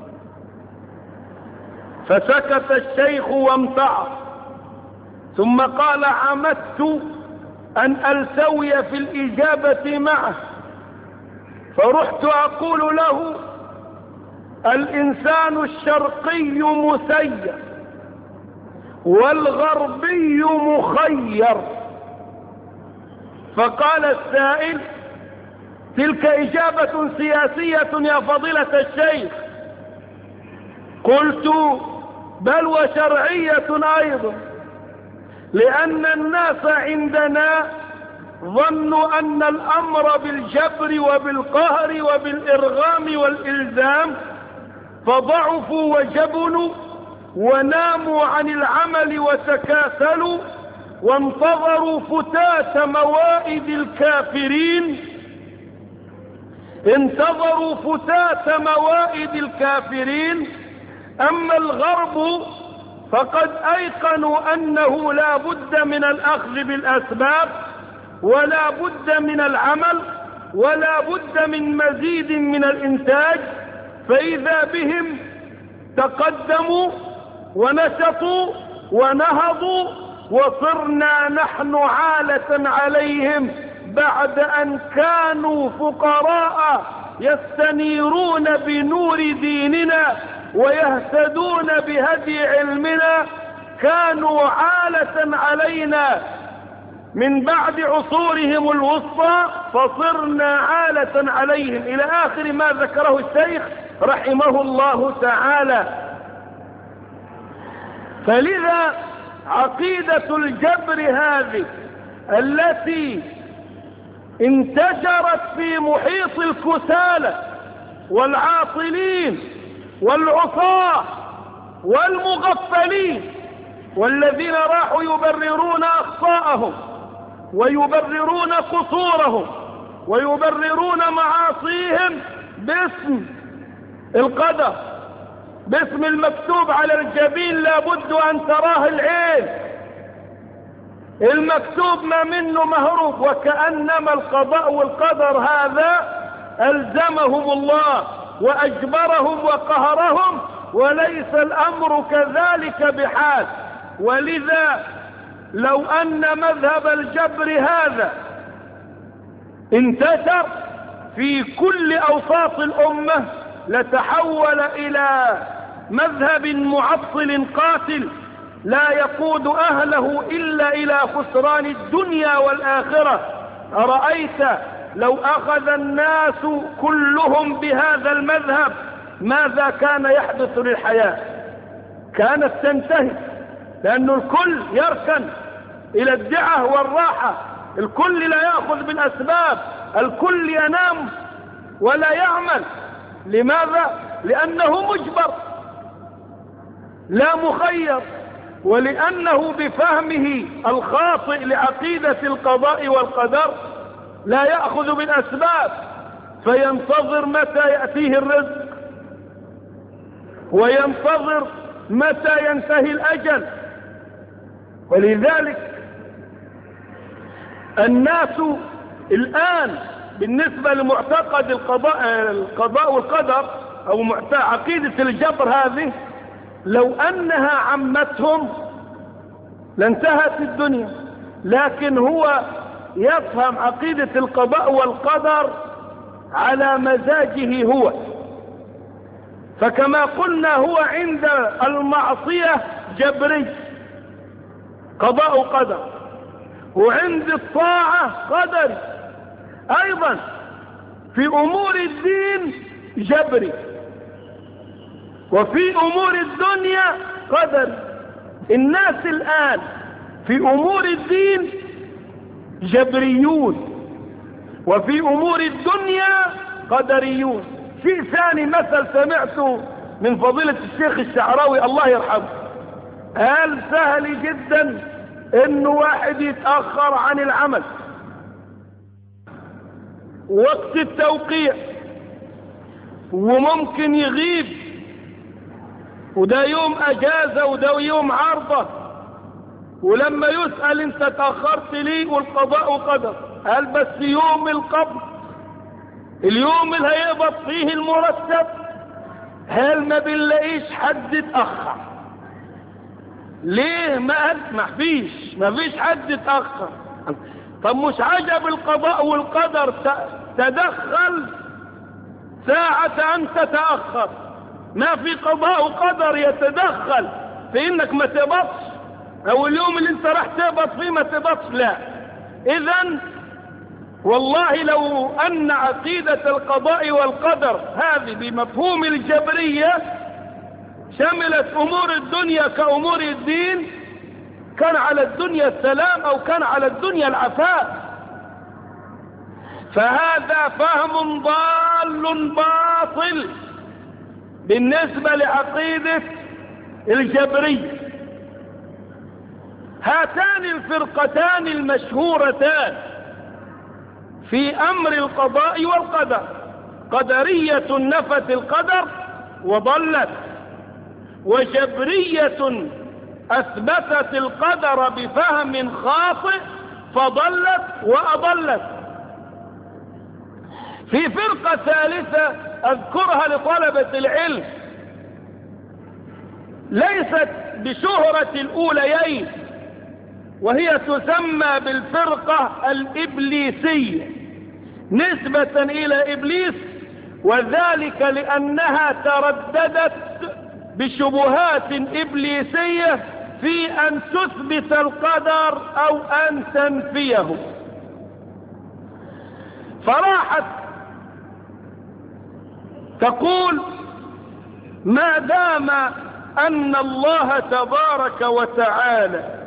فسكت الشيخ وامتعض، ثم قال: عمدت أن ألتوي في الإجابة معه، فرحت أقول له: الإنسان الشرقي مسير والغربي مخير. فقال السائل: تلك إجابة سياسية يا فضيلة الشيخ. قلت: بل وشرعية أيضا، لأن الناس عندنا ظنوا أن الأمر بالجبر وبالقهر وبالإرغام والإلزام، فضعفوا وجبنوا وناموا عن العمل وتكاسلوا، وانتظروا فتات موائد الكافرين، انتظروا فتات موائد الكافرين. أما الغرب فقد أيقنوا أنه لا بد من الأخذ بالأسباب، ولا بد من العمل، ولا بد من مزيد من الإنتاج، فإذا بهم تقدموا ونشطوا ونهضوا وصرنا نحن عالة عليهم بعد أن كانوا فقراء يستنيرون بنور ديننا ويهتدون بهدي علمنا، كانوا عالة علينا من بعد عصورهم الوسطى، فصرنا عالة عليهم إلى آخر ما ذكره الشيخ رحمه الله تعالى. فلذا عقيدة الجبر هذه التي انتشرت في محيط الكسالى والعاطلين والعصاة والمغفلين والذين راحوا يبررون أخطاءهم ويبررون قصورهم ويبررون معاصيهم باسم القدر، باسم المكتوب على الجبين لابد أن تراه العين، المكتوب ما منه مهروب، وكأنما القضاء والقدر هذا ألزمهم الله وأجبرهم وقهرهم، وليس الأمر كذلك بحال. ولذا لو أن مذهب الجبر هذا انتشر في كل أوساط الأمة لتحول إلى مذهب معطل قاتل لا يقود أهله إلا إلى خسران الدنيا والآخرة. أرأيت لو أخذ الناس كلهم بهذا المذهب ماذا كان يحدث للحياة؟ كانت تنتهي، لأن الكل يركن إلى الدعة والراحة، الكل لا يأخذ بالأسباب، الكل ينام ولا يعمل. لماذا؟ لأنه مجبر لا مخير، ولأنه بفهمه الخاطئ لعقيدة القضاء والقدر لا يأخذ بالأسباب، فينتظر متى يأتيه الرزق وينتظر متى ينتهي الأجل. ولذلك الناس الآن بالنسبة لمعتقد القضاء والقدر أو عقيدة الجبر هذه لو أنها عمتهم لانتهت الدنيا، لكن هو يفهم عقيدة القضاء والقدر على مزاجه هو. فكما قلنا هو عند المعصية جبري قضاء قدر، وعند الطاعة قدري أيضا، في أمور الدين جبري، وفي أمور الدنيا قدري. الناس الآن في أمور الدين جبريون، وفي أمور الدنيا قدريون. في ثاني مثل سمعته من فضيلة الشيخ الشعراوي الله يرحمه، قال سهل جدا انه واحد يتأخر عن العمل وقت التوقيع، وممكن يغيب، وده يوم اجازة وده يوم عرضة، ولما يسأل انت تأخرت ليه والقضاء قدر، قال بس يوم القبض، اليوم اللي هيقبض فيه المرتب، هل ما بنلاقيش حد اتأخر؟ ليه؟ ما فيش حد اتأخر. طب مش عجب القضاء والقدر تدخل ساعة أن تتأخر، ما في قضاء وقدر يتدخل في انك ما تقبضش، او اليوم اللي انت راح تقبض فيه ما تقبضش. لا، اذن والله لو ان عقيدة القضاء والقدر هذه بمفهوم الجبرية شملت امور الدنيا كامور الدين، كان على الدنيا السلام او كان على الدنيا العفاء. فهذا فهم ضال باطل بالنسبة لعقيدة الجبرية. هاتان الفرقتان المشهورتان في امر القضاء والقدر، قدرية نفت القدر وضلت، وجبرية اثبتت القدر بفهم خاطئ فضلت واضلت. في فرقة ثالثة اذكرها لطلبة العلم، ليست بشهرة الاوليين، وهي تسمى بالفرقة الإبليسية نسبة إلى إبليس، وذلك لأنها ترددت بشبهات إبليسية في أن تثبت القدر أو أن تنفيه. فراحت تقول ما دام أن الله تبارك وتعالى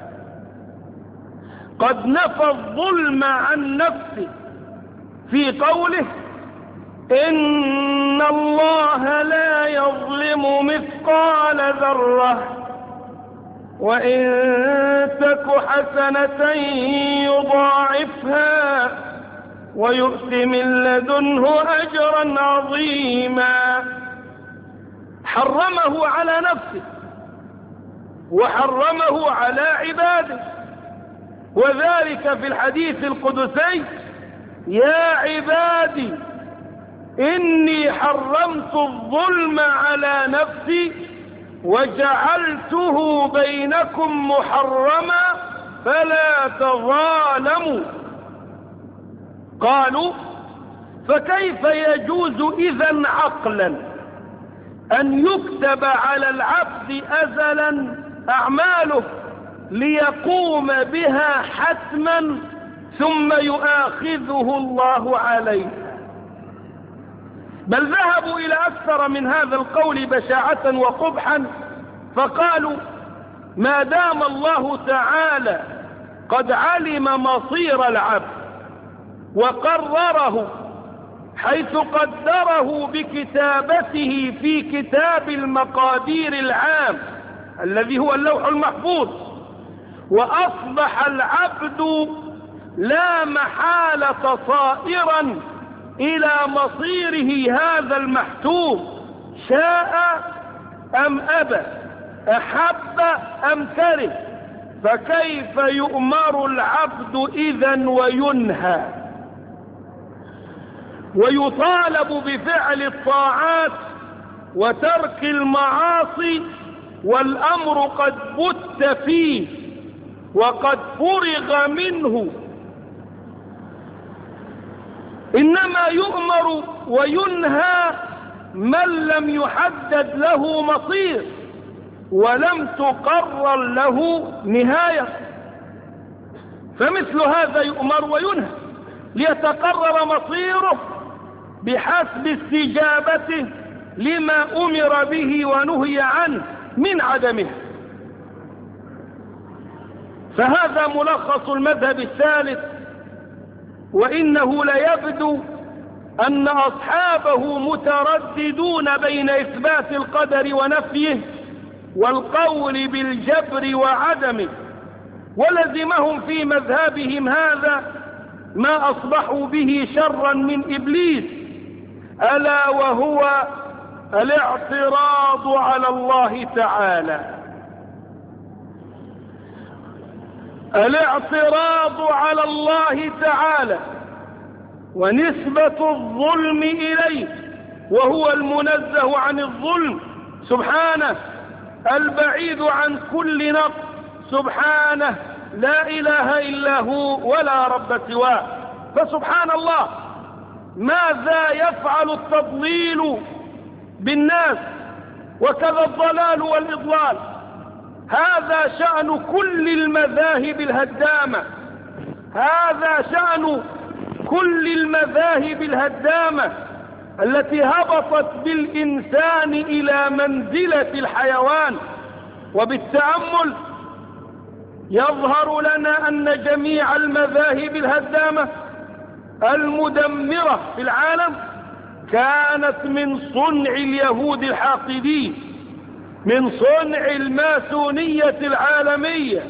قد نفى الظلم عن نفسه في قوله إن الله لا يظلم مثقال ذرة وإن تك حسنة يضاعفها ويؤت من لدنه أجرا عظيما، حرمه على نفسه وحرمه على عباده، وذلك في الحديث القدسي يا عبادي إني حرمت الظلم على نفسي وجعلته بينكم محرما فلا تظالموا. قالوا فكيف يجوز إذن عقلا أن يكتب على العبد أزلا أعماله ليقوم بها حتما ثم يؤاخذه الله عليه؟ بل ذهبوا إلى أكثر من هذا القول بشاعة وقبحا، فقالوا ما دام الله تعالى قد علم مصير العبد وقرره حيث قدره بكتابته في كتاب المقادير العام الذي هو اللوح المحفوظ، وأصبح العبد لا محالة صائرا إلى مصيره هذا المحتوم، شاء أم أبى، أحب أم كره، فكيف يؤمر العبد إذن وينهى ويطالب بفعل الطاعات وترك المعاصي والأمر قد بت فيه وقد فرغ منه؟ إنما يؤمر وينهى من لم يحدد له مصير ولم تقرر له نهاية، فمثل هذا يؤمر وينهى ليتقرر مصيره بحسب استجابته لما أمر به ونهي عنه من عدمه. فهذا ملخص المذهب الثالث، وإنه ليبدو أن أصحابه مترددون بين إثبات القدر ونفيه والقول بالجبر وعدمه، ولزمهم في مذهبهم هذا ما أصبحوا به شرا من إبليس، ألا وهو الاعتراض على الله تعالى. الاعتراض على الله تعالى ونسبة الظلم إليه، وهو المنزه عن الظلم سبحانه، البعيد عن كل نقص سبحانه، لا إله إلا هو ولا رب سواه. فسبحان الله ماذا يفعل التضليل بالناس وكذا الضلال والإضلال؟ هذا شأن كل المذاهب الهدامة، هذا شأن كل المذاهب الهدامة التي هبطت بالإنسان إلى منزلة الحيوان. وبالتأمل يظهر لنا أن جميع المذاهب الهدامة المدمرة في العالم كانت من صنع اليهود الحاقدين، من صنع الماسونية العالمية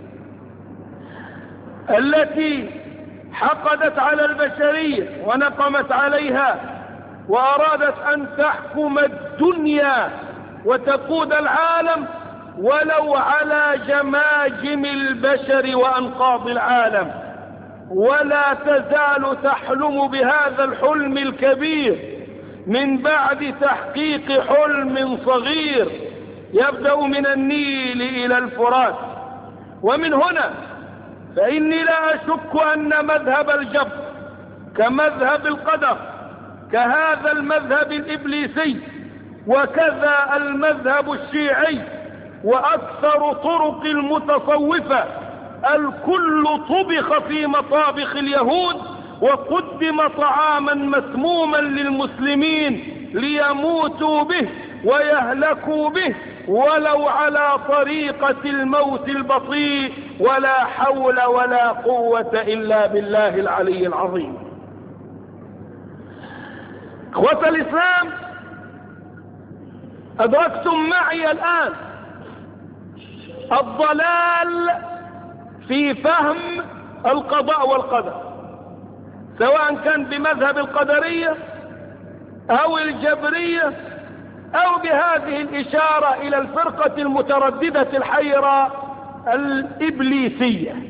التي حقدت على البشرية ونقمت عليها وأرادت أن تحكم الدنيا وتقود العالم ولو على جماجم البشر وأنقاض العالم، ولا تزال تحلم بهذا الحلم الكبير من بعد تحقيق حلم صغير يبدأ من النيل إلى الفرات. ومن هنا فإني لا أشك أن مذهب الجبر كمذهب القدر كهذا المذهب الإبليسي وكذا المذهب الشيعي وأكثر طرق المتصوفة الكل طبخ في مطابخ اليهود وقدم طعاما مسموما للمسلمين ليموتوا به ويهلكوا به ولو على طريقة الموت البطيء ولا حول ولا قوة إلا بالله العلي العظيم. اخوة الإسلام، أدركتم معي الآن الضلال في فهم القضاء والقدر، سواء كان بمذهب القدرية أو الجبرية أو بهذه الإشارة إلى الفرقة المترددة الحيرة الإبليسية.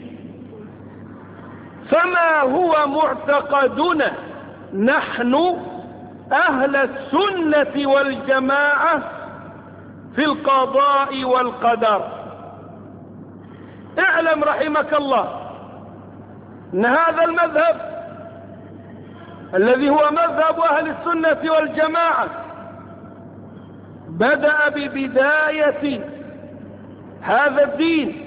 فما هو معتقدنا نحن أهل السنة والجماعة في القضاء والقدر؟ اعلم رحمك الله أن هذا المذهب الذي هو مذهب أهل السنة والجماعة بدأ ببداية هذا الدين،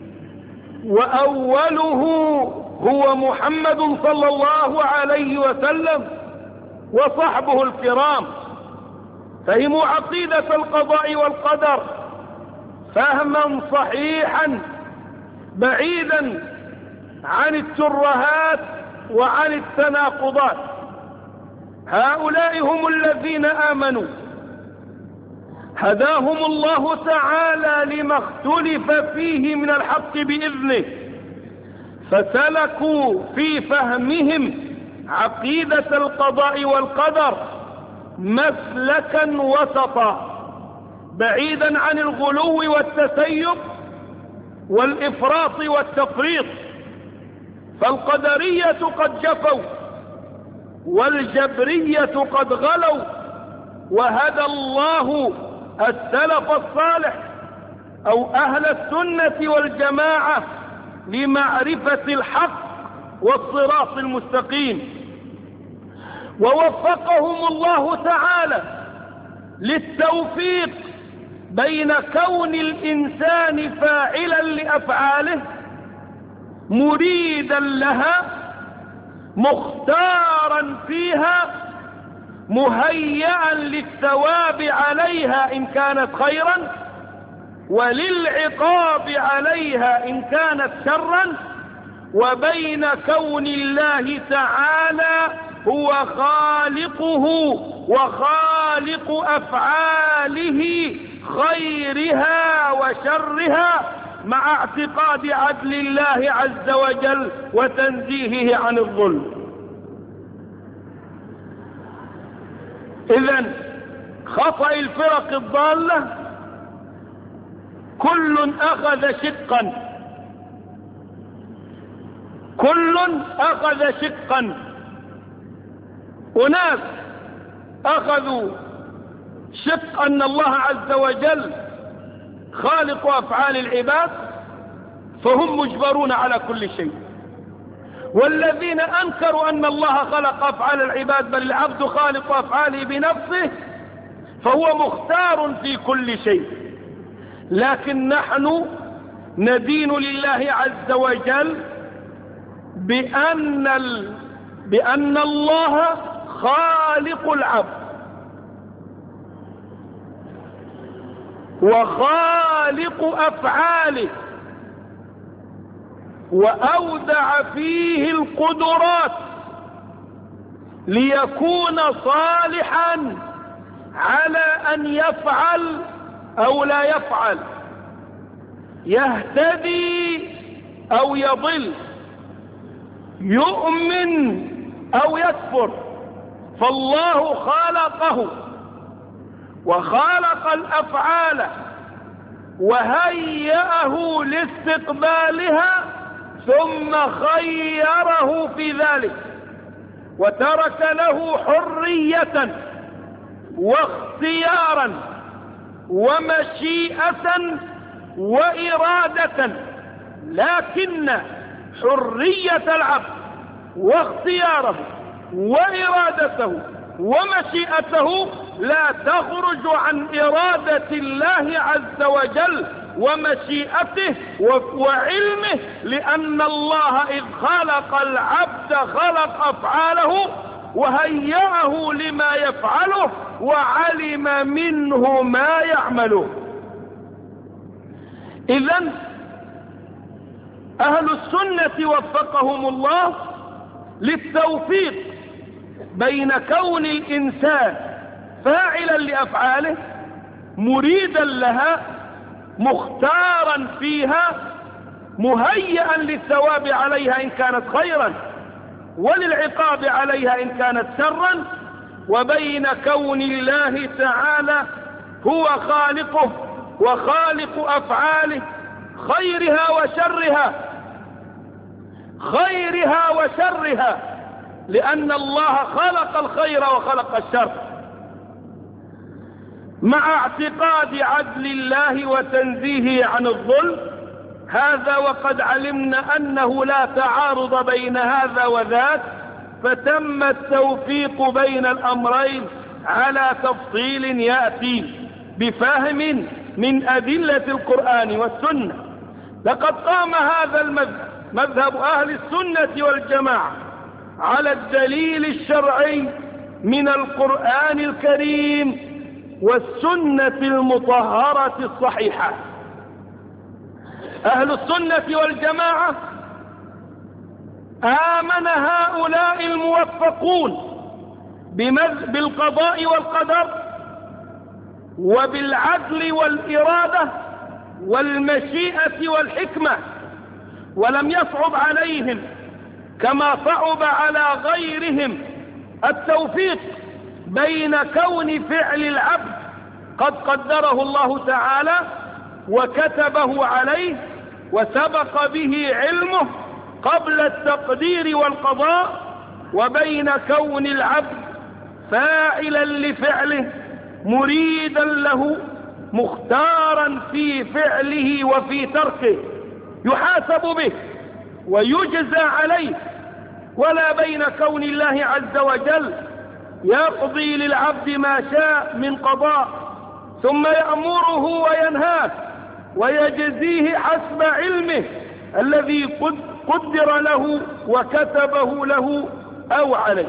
وأوله هو محمد صلى الله عليه وسلم وصحبه الكرام. فهموا عقيدة القضاء والقدر فهما صحيحا بعيدا عن الترهات وعن التناقضات. هؤلاء هم الذين آمنوا هداهم الله تعالى لما اختلف فيه من الحق بإذنه، فسلكوا في فهمهم عقيدة القضاء والقدر مسلكا وسطا بعيدا عن الغلو والتسيب والإفراط والتفريط. فالقدرية قد جفوا والجبرية قد غلوا، وهدى الله السلف الصالح أو أهل السنة والجماعة لمعرفة الحق والصراط المستقيم، ووفقهم الله تعالى للتوفيق بين كون الإنسان فاعلا لأفعاله مريدا لها مختارا فيها مهيئا للثواب عليها إن كانت خيرا وللعقاب عليها إن كانت شرا، وبين كون الله تعالى هو خالقه وخالق أفعاله خيرها وشرها مع اعتقاد عدل الله عز وجل وتنزيهه عن الظلم. إذن خطأ الفرق الضالة كل أخذ شقا، كل أخذ شقا. أناس أخذوا شق أن الله عز وجل خالق أفعال العباد فهم مجبرون على كل شيء، والذين أنكروا أن الله خلق أفعال العباد بل العبد خالق أفعاله بنفسه فهو مختار في كل شيء. لكن نحن ندين لله عز وجل بأن الله خالق العبد وخالق أفعاله وأودع فيه القدرات ليكون صالحا على أن يفعل أو لا يفعل، يهتدي أو يضل، يؤمن أو يكفر. فالله خلقه وخلق الأفعال وهيأه لاستقبالها ثم خيره في ذلك وترك له حرية واختيارا ومشيئة وإرادة. لكن حرية العبد واختياره وإرادته ومشيئته لا تخرج عن إرادة الله عز وجل ومشيئته وعلمه، لأن الله إذ خلق العبد خلق أفعاله وهيأه لما يفعله وعلم منه ما يعمله. إذن أهل السنة وفقهم الله للتوفيق بين كون الإنسان فاعلا لأفعاله مريدا لها مختارا فيها مهيئا للثواب عليها إن كانت خيرا وللعقاب عليها إن كانت شرا، وبين كون الله تعالى هو خالقه وخالق أفعاله خيرها وشرها، لأن الله خلق الخير وخلق الشر، مع اعتقاد عدل الله وتنزيهه عن الظلم. هذا وقد علمنا أنه لا تعارض بين هذا وذاك، فتم التوفيق بين الأمرين على تفصيل يأتي بفهم من أدلة القرآن والسنة. لقد قام هذا المذهب، مذهب أهل السنة والجماعة، على الدليل الشرعي من القرآن الكريم والسنة المطهرة الصحيحة. أهل السنة والجماعة آمن هؤلاء الموفقون بالقضاء والقدر وبالعدل والإرادة والمشيئة والحكمة، ولم يصعب عليهم كما صعب على غيرهم التوفيق بين كون فعل العبد قد قدره الله تعالى وكتبه عليه وسبق به علمه قبل التقدير والقضاء، وبين كون العبد فاعلا لفعله مريدا له مختارا في فعله وفي تركه يحاسب به ويجزى عليه، ولا بين كون الله عز وجل يقضي للعبد ما شاء من قضاء ثم يأمره وينهاه ويجزيه حسب علمه الذي قدر له وكتبه له أو عليه.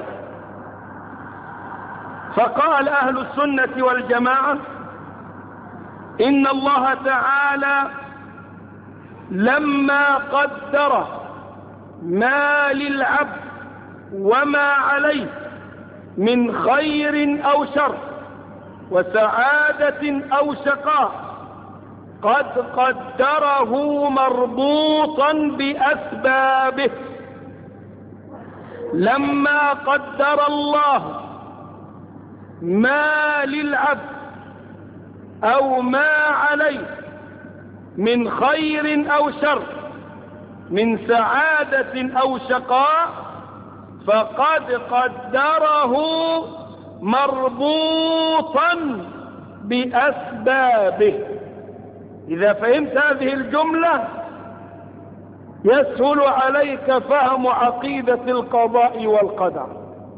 فقال أهل السنة والجماعة إن الله تعالى لما قدر ما للعبد وما عليه من خير أو شر وسعادة أو شقاء قد قدره مربوطا بأسبابه. لما قدر الله ما للعبد أو ما عليه من خير أو شر من سعادة أو شقاء فقد قدره مربوطا بأسبابه. إذا فهمت هذه الجملة يسهل عليك فهم عقيدة القضاء والقدر.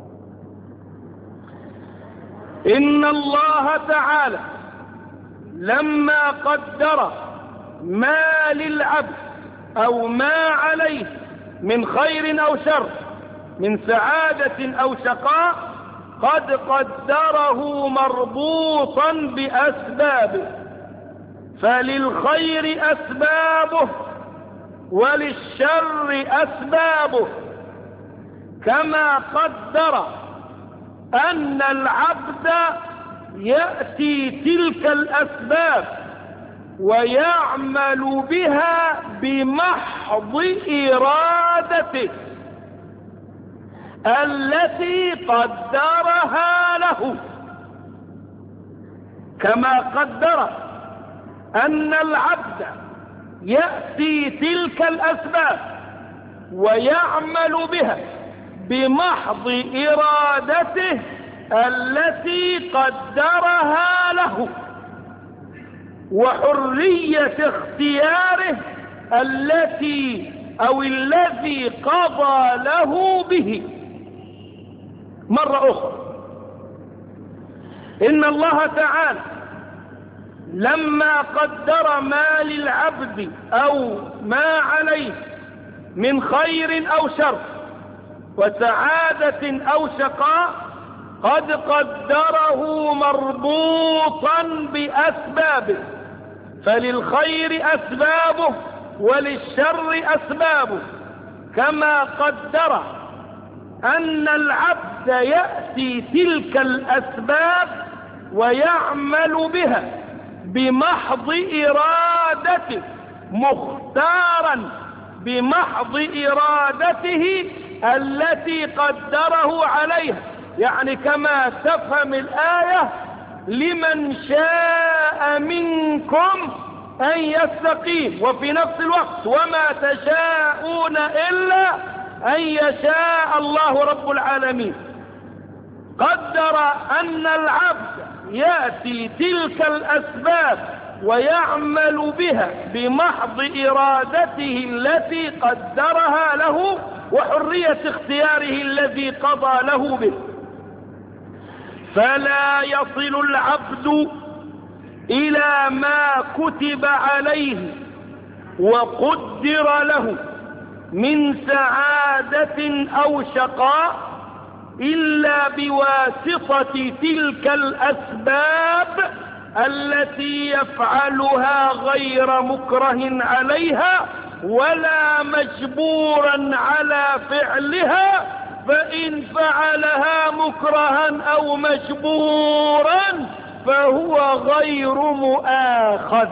إن الله تعالى لما قدر ما للعبد أو ما عليه من خير أو شر من سعادة أو شقاء قد قدره مربوطا بأسبابه، فللخير أسبابه وللشر أسبابه، كما قدر أن العبد يأتي تلك الأسباب ويعمل بها بمحض إرادته التي قدرها له، كما قدر أن العبد يأتي تلك الأسباب ويعمل بها بمحض إرادته التي قدرها له وحرية اختياره التي أو الذي قضى له به. مرة أخرى، إن الله تعالى لما قدر ما للعبد أو ما عليه من خير أو شر وسعادة أو شقاء قد قدره مربوطا بأسبابه، فللخير أسبابه وللشر أسبابه، كما قدر أن العبد يأتي تلك الأسباب ويعمل بها بمحض إرادته، مختارا بمحض إرادته التي قدره عليها. يعني كما تفهم الآية: لمن شاء منكم أن يستقيم، وفي نفس الوقت: وما تشاءون إلا أن يشاء الله رب العالمين. قدر أن العبد يأتي تلك الأسباب ويعمل بها بمحض إرادته التي قدرها له وحرية اختياره الذي قضى له به، فلا يصل العبد إلى ما كتب عليه وقدر له من سعادة أو شقاء إلا بواسطة تلك الأسباب التي يفعلها غير مكره عليها ولا مجبورا على فعلها، فإن فعلها مكرها أو مجبورا فهو غير مؤاخذ.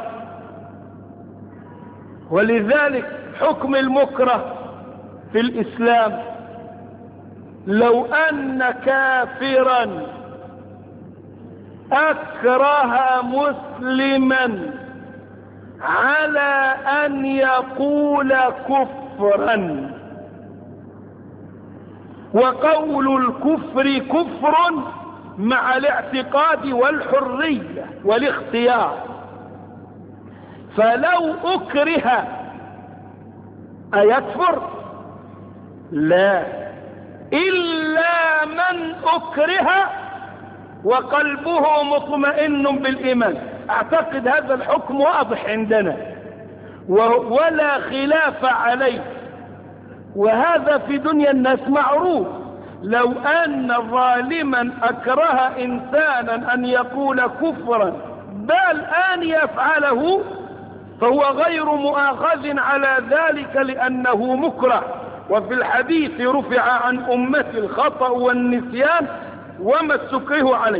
ولذلك حكم المكره في الإسلام: لو أن كافرا أكره مسلما على أن يقول كفرا، وقول الكفر كفر مع الاعتقاد والحرية والاختيار، فلو أكره أيكفر؟ لا، إلا من أكره وقلبه مطمئن بالإيمان. أعتقد هذا الحكم واضح عندنا ولا خلاف عليه، وهذا في دنيا الناس معروف. لو أن ظالما أكره إنسانا أن يقول كفرا بل أن يفعله فهو غير مؤاخذ على ذلك لأنه مكره. وفي الحديث: رفع عن أمتي الخطأ والنسيان وما استكره عليه.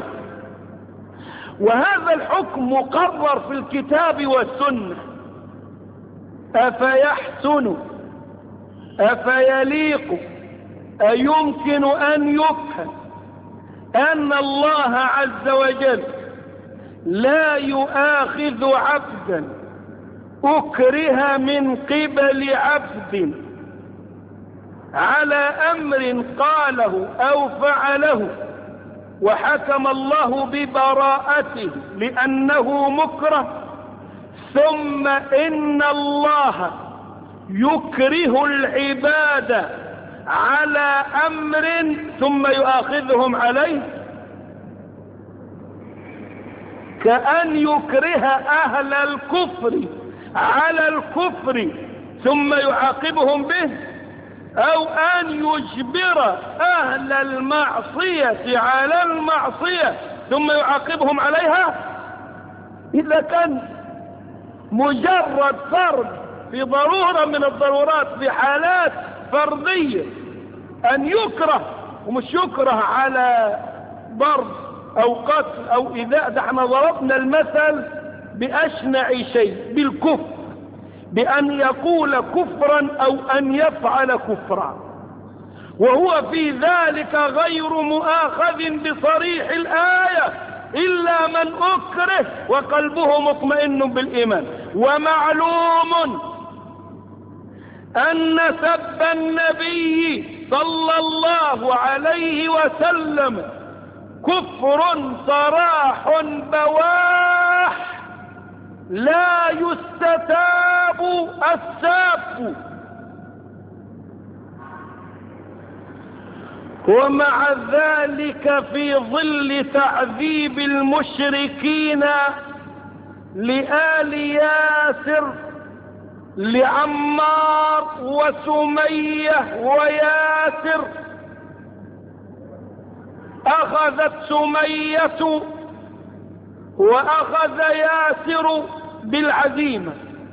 وهذا الحكم مقرر في الكتاب والسنة. أفيحسن أفيليق أيمكن أن يفهم أن الله عز وجل لا يؤاخذ عبدا أكره من قبل عبد على أمر قاله أو فعله وحكم الله ببراءته لأنه مكره، ثم إن الله يكره العباد على أمر ثم يؤاخذهم عليه؟ كأن يكره أهل الكفر على الكفر ثم يعاقبهم به، أو أن يجبر أهل المعصية على المعصية ثم يعاقبهم عليها. إذا كان مجرد فرد في ضرورة من الضرورات في حالات فردية أن يكره، ومش يكره على ضرب أو قتل أو إيذاء، ده احنا ضربنا المثل بأشنع شيء، بالكفر، بأن يقول كفرا أو أن يفعل كفرا، وهو في ذلك غير مؤاخذ بصريح الآية إلا من أكره وقلبه مطمئن بالإيمان. ومعلوم أن سب النبي صلى الله عليه وسلم كفر صراح بواح لا يستتاب الساب، ومع ذلك في ظل تعذيب المشركين لآل ياسر لعمار وسمية وياسر، أخذت سمية وأخذ ياسر بالعزيمة،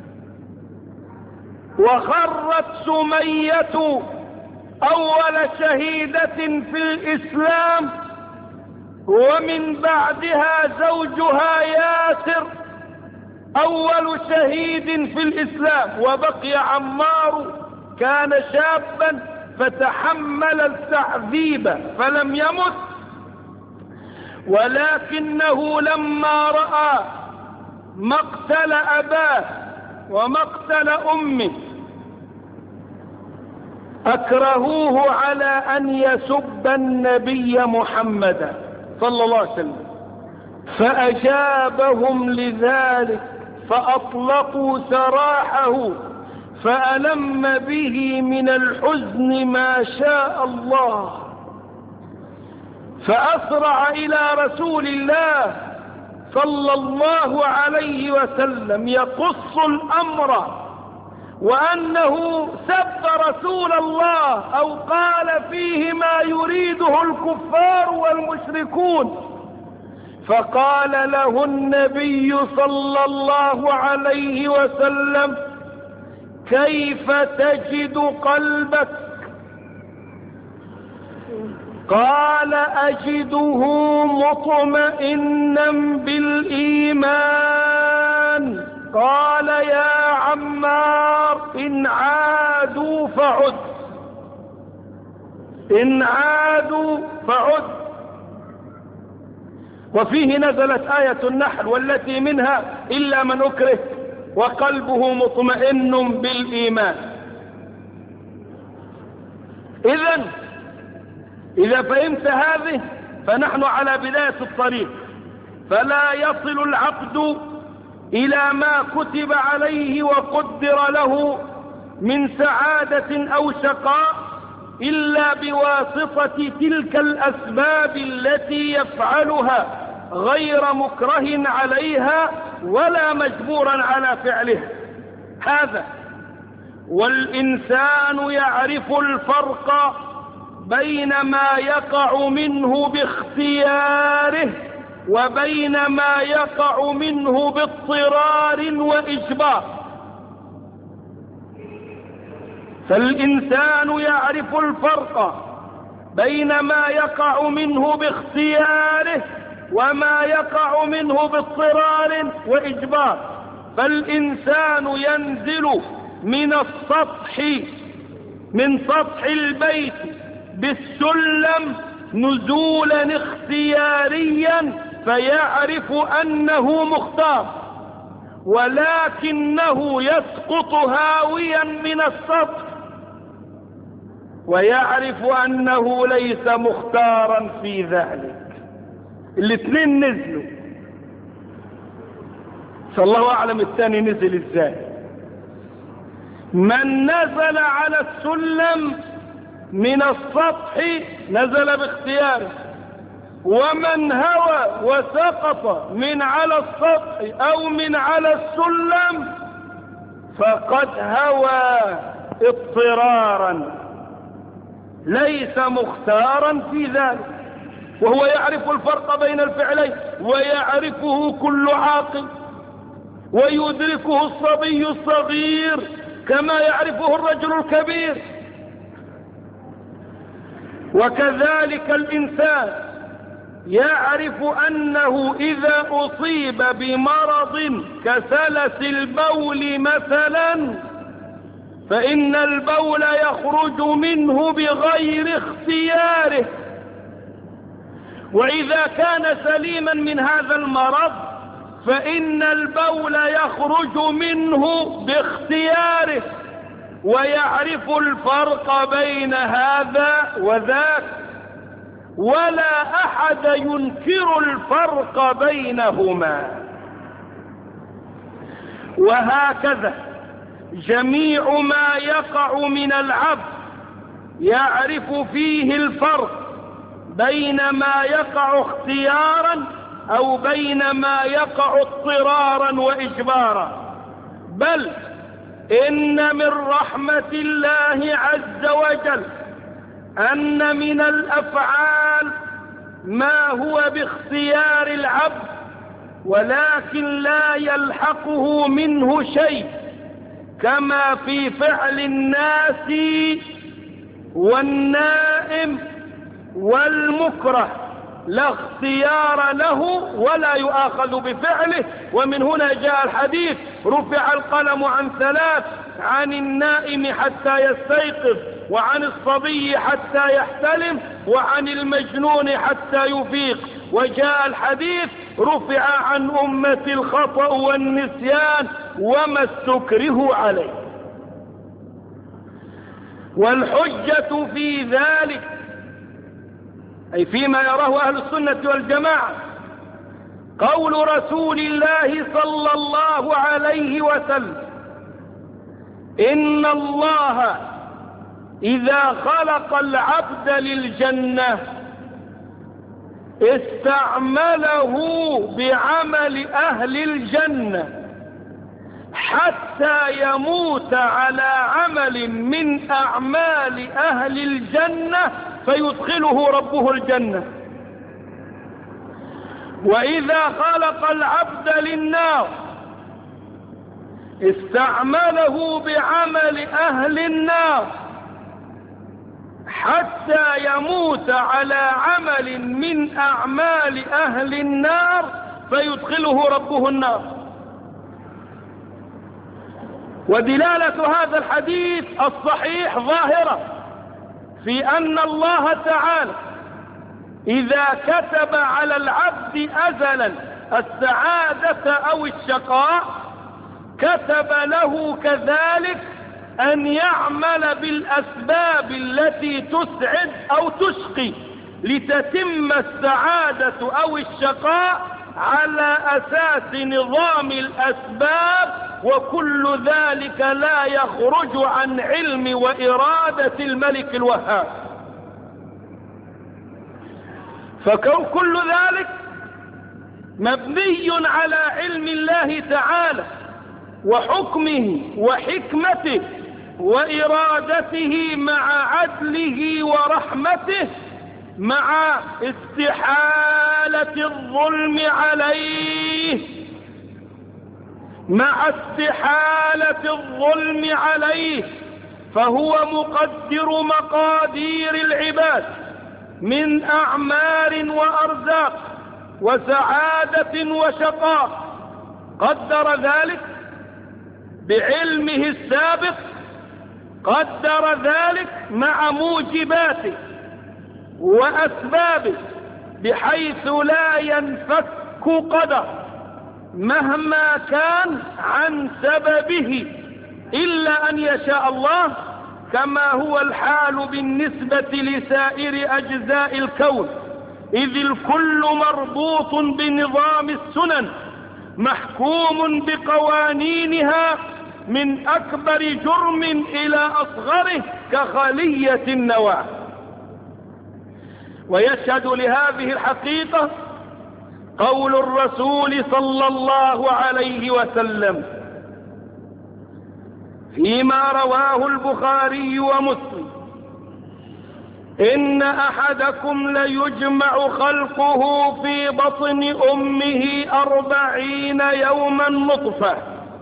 وخرت سمية أول شهيدة في الإسلام، ومن بعدها زوجها ياسر أول شهيد في الإسلام، وبقي عمار كان شابا فتحمل التعذيب فلم يمت، ولكنه لما رأى مقتل أباه ومقتل أمه أكرهوه على أن يسب النبي محمدا صلى الله عليه وسلم، فأجابهم لذلك فأطلقوا سراحه، فألم به من الحزن ما شاء الله، فأسرع إلى رسول الله صلى الله عليه وسلم يقص الأمر، وأنه سب رسول الله أو قال فيه ما يريده الكفار والمشركون. فقال له النبي صلى الله عليه وسلم: كيف تجد قلبك؟ قال: أجده مطمئنا بالإيمان. قال: يا عمار إن عادوا فعد، إن عادوا فعد. وفيه نزلت آية النحل والتي منها: إلا من أكره وقلبه مطمئن بالإيمان. إذا فهمت هذه فنحن على بداية الطريق، فلا يصل العبد إلى ما كتب عليه وقدر له من سعادة أو شقاء إلا بواسطة تلك الأسباب التي يفعلها غير مكره عليها ولا مجبورا على فعلها. هذا والإنسان يعرف الفرق بين ما يقع منه باختياره وبين ما يقع منه باضطرار وإجبار. فالإنسان يعرف الفرق بين ما يقع منه باختياره وما يقع منه باضطرار وإجبار. فالإنسان ينزل من سطح البيت بالسلم نزولا اختياريا فيعرف أنه مختار، ولكنه يسقط هاويا من السطح ويعرف أنه ليس مختارا في ذلك. الاثنين نزلوا، فالله أعلم الثاني نزل ازاي. من نزل على السلم من السطح نزل باختياره، ومن هوى وسقط من على السطح أو من على السلم فقد هوى اضطرارا ليس مختارا في ذلك. وهو يعرف الفرق بين الفعلين ويعرفه كل عاقل، ويدركه الصبي الصغير كما يعرفه الرجل الكبير. وكذلك الإنسان يعرف أنه إذا أصيب بمرض كسلس البول مثلا فإن البول يخرج منه بغير اختياره، وإذا كان سليما من هذا المرض فإن البول يخرج منه باختياره، ويعرف الفرق بين هذا وذاك، ولا أحد ينكر الفرق بينهما. وهكذا جميع ما يقع من العبد يعرف فيه الفرق بين ما يقع اختيارا أو بين ما يقع اضطرارا وإجبارا، بل إن من رحمة الله عز وجل أن من الأفعال ما هو باختيار العبد ولكن لا يلحقه منه شيء، كما في فعل الناس والنائم والمكره لا اختيار له ولا يؤاخذ بفعله. ومن هنا جاء الحديث: رفع القلم عن ثلاث، عن النائم حتى يستيقظ، وعن الصبي حتى يحتلم، وعن المجنون حتى يفيق. وجاء الحديث: رفع عن أمة الخطأ والنسيان وما استكرهوا عليه. والحجة في ذلك، أي فيما يراه أهل السنة والجماعة، قول رسول الله صلى الله عليه وسلم: إن الله إذا خلق العبد للجنة استعمله بعمل أهل الجنة حتى يموت على عمل من أعمال أهل الجنة فيدخله ربه الجنة. وإذا خلق العبد للنار استعمله بعمل أهل النار حتى يموت على عمل من أعمال أهل النار فيدخله ربه النار. ودلالة هذا الحديث الصحيح ظاهرة في أن الله تعالى إذا كتب على العبد أزلا السعادة أو الشقاء كتب له كذلك أن يعمل بالأسباب التي تسعد أو تشقي لتتم السعادة أو الشقاء على أساس نظام الأسباب، وكل ذلك لا يخرج عن علم وإرادة الملك الوهاب. فكل ذلك مبني على علم الله تعالى وحكمه وحكمته وإرادته مع عدله ورحمته، مع استحالة الظلم عليه، فهو مقدر مقادير العباد من أعمار وأرزاق وسعادة وشقاء، قدر ذلك بعلمه السابق، قدر ذلك مع موجباته وأسبابه بحيث لا ينفك قدر مهما كان عن سببه إلا أن يشاء الله، كما هو الحال بالنسبة لسائر أجزاء الكون، إذ الكل مربوط بنظام السنن محكوم بقوانينها من أكبر جرم إلى أصغره كخلية النواة. ويشهد لهذه الحقيقة قول الرسول صلى الله عليه وسلم فيما رواه البخاري ومسلم: إن أحدكم ليجمع خلقه في بطن أمه 40 يوما نطفة،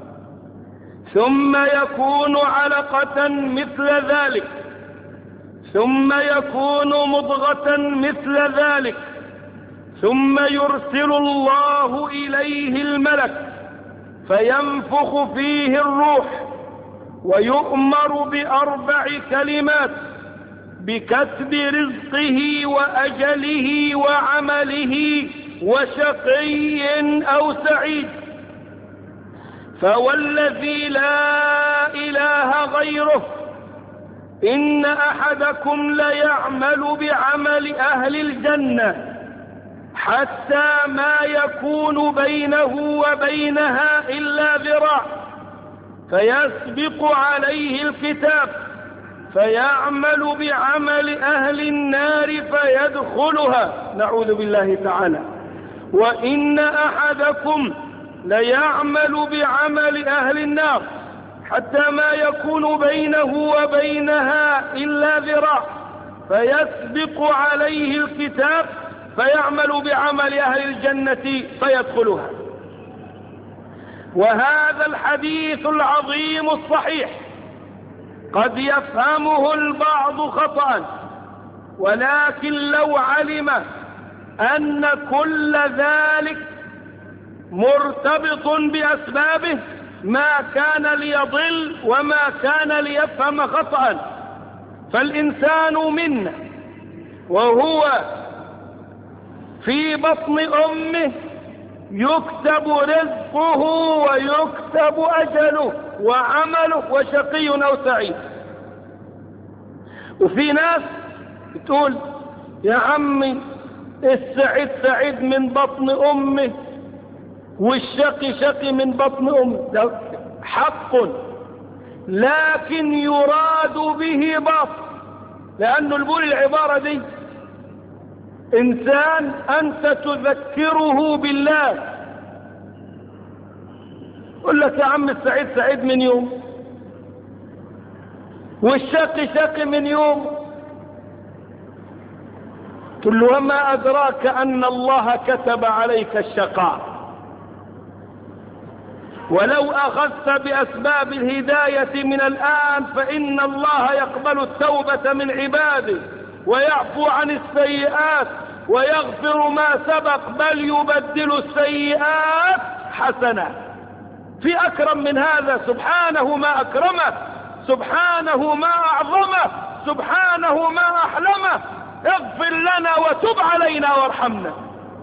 ثم يكون علقة مثل ذلك، ثم يكون مضغة مثل ذلك، ثم يرسل الله إليه الملك فينفخ فيه الروح، ويؤمر ب4 كلمات: بكتب رزقه وأجله وعمله وشقي أو سعيد. فوالذي لا إله غيره إن أحدكم ليعمل بعمل أهل الجنة حتى ما يكون بينه وبينها إلا ذراع، فيسبق عليه الكتاب فيعمل بعمل أهل النار فيدخلها، نعوذ بالله تعالى. وإن أحدكم ليعمل بعمل أهل النار حتى ما يكون بينه وبينها إلا ذراع فيسبق عليه الكتاب فيعمل بعمل أهل الجنة فيدخلها. وهذا الحديث العظيم الصحيح قد يفهمه البعض خطأ، ولكن لو علم أن كل ذلك مرتبط بأسبابه ما كان ليضل وما كان ليفهم خطأ. فالإنسان منا وهو في بطن أمه يكتب رزقه ويكتب أجله وعمله وشقي أو سعيد. وفي ناس بتقول يا عمي السعيد سعيد من بطن أمه والشقي شقي من بطن أمه، ده حق، لكن يراد به باطل، لأنه البول العبارة دي إنسان أنت تذكره بالله. قل لك يا عم السعيد سعيد من يوم والشقي شقي من يوم، قل له وما أدراك أن الله كتب عليك الشقاء. ولو أخذت بأسباب الهداية من الآن فإن الله يقبل التوبة من عباده ويعفو عن السيئات ويغفر ما سبق، بل يبدل السيئات حسنات. في أكرم من هذا؟ سبحانه ما أكرمه، سبحانه ما أعظمه، سبحانه ما أحلمه. اغفر لنا وتب علينا وارحمنا.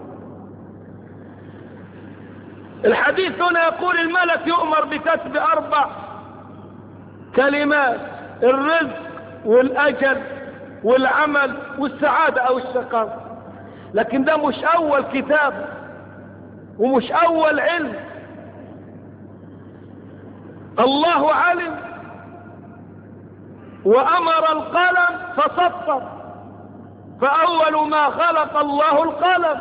الحديث هنا يقول الملك يؤمر بكتب 4 كلمات: الرزق والأجل والعمل والسعادة أو الشقاء. لكن ده مش أول كتاب ومش أول علم. الله علم وأمر القلم فسطر، فأول ما خلق الله القلم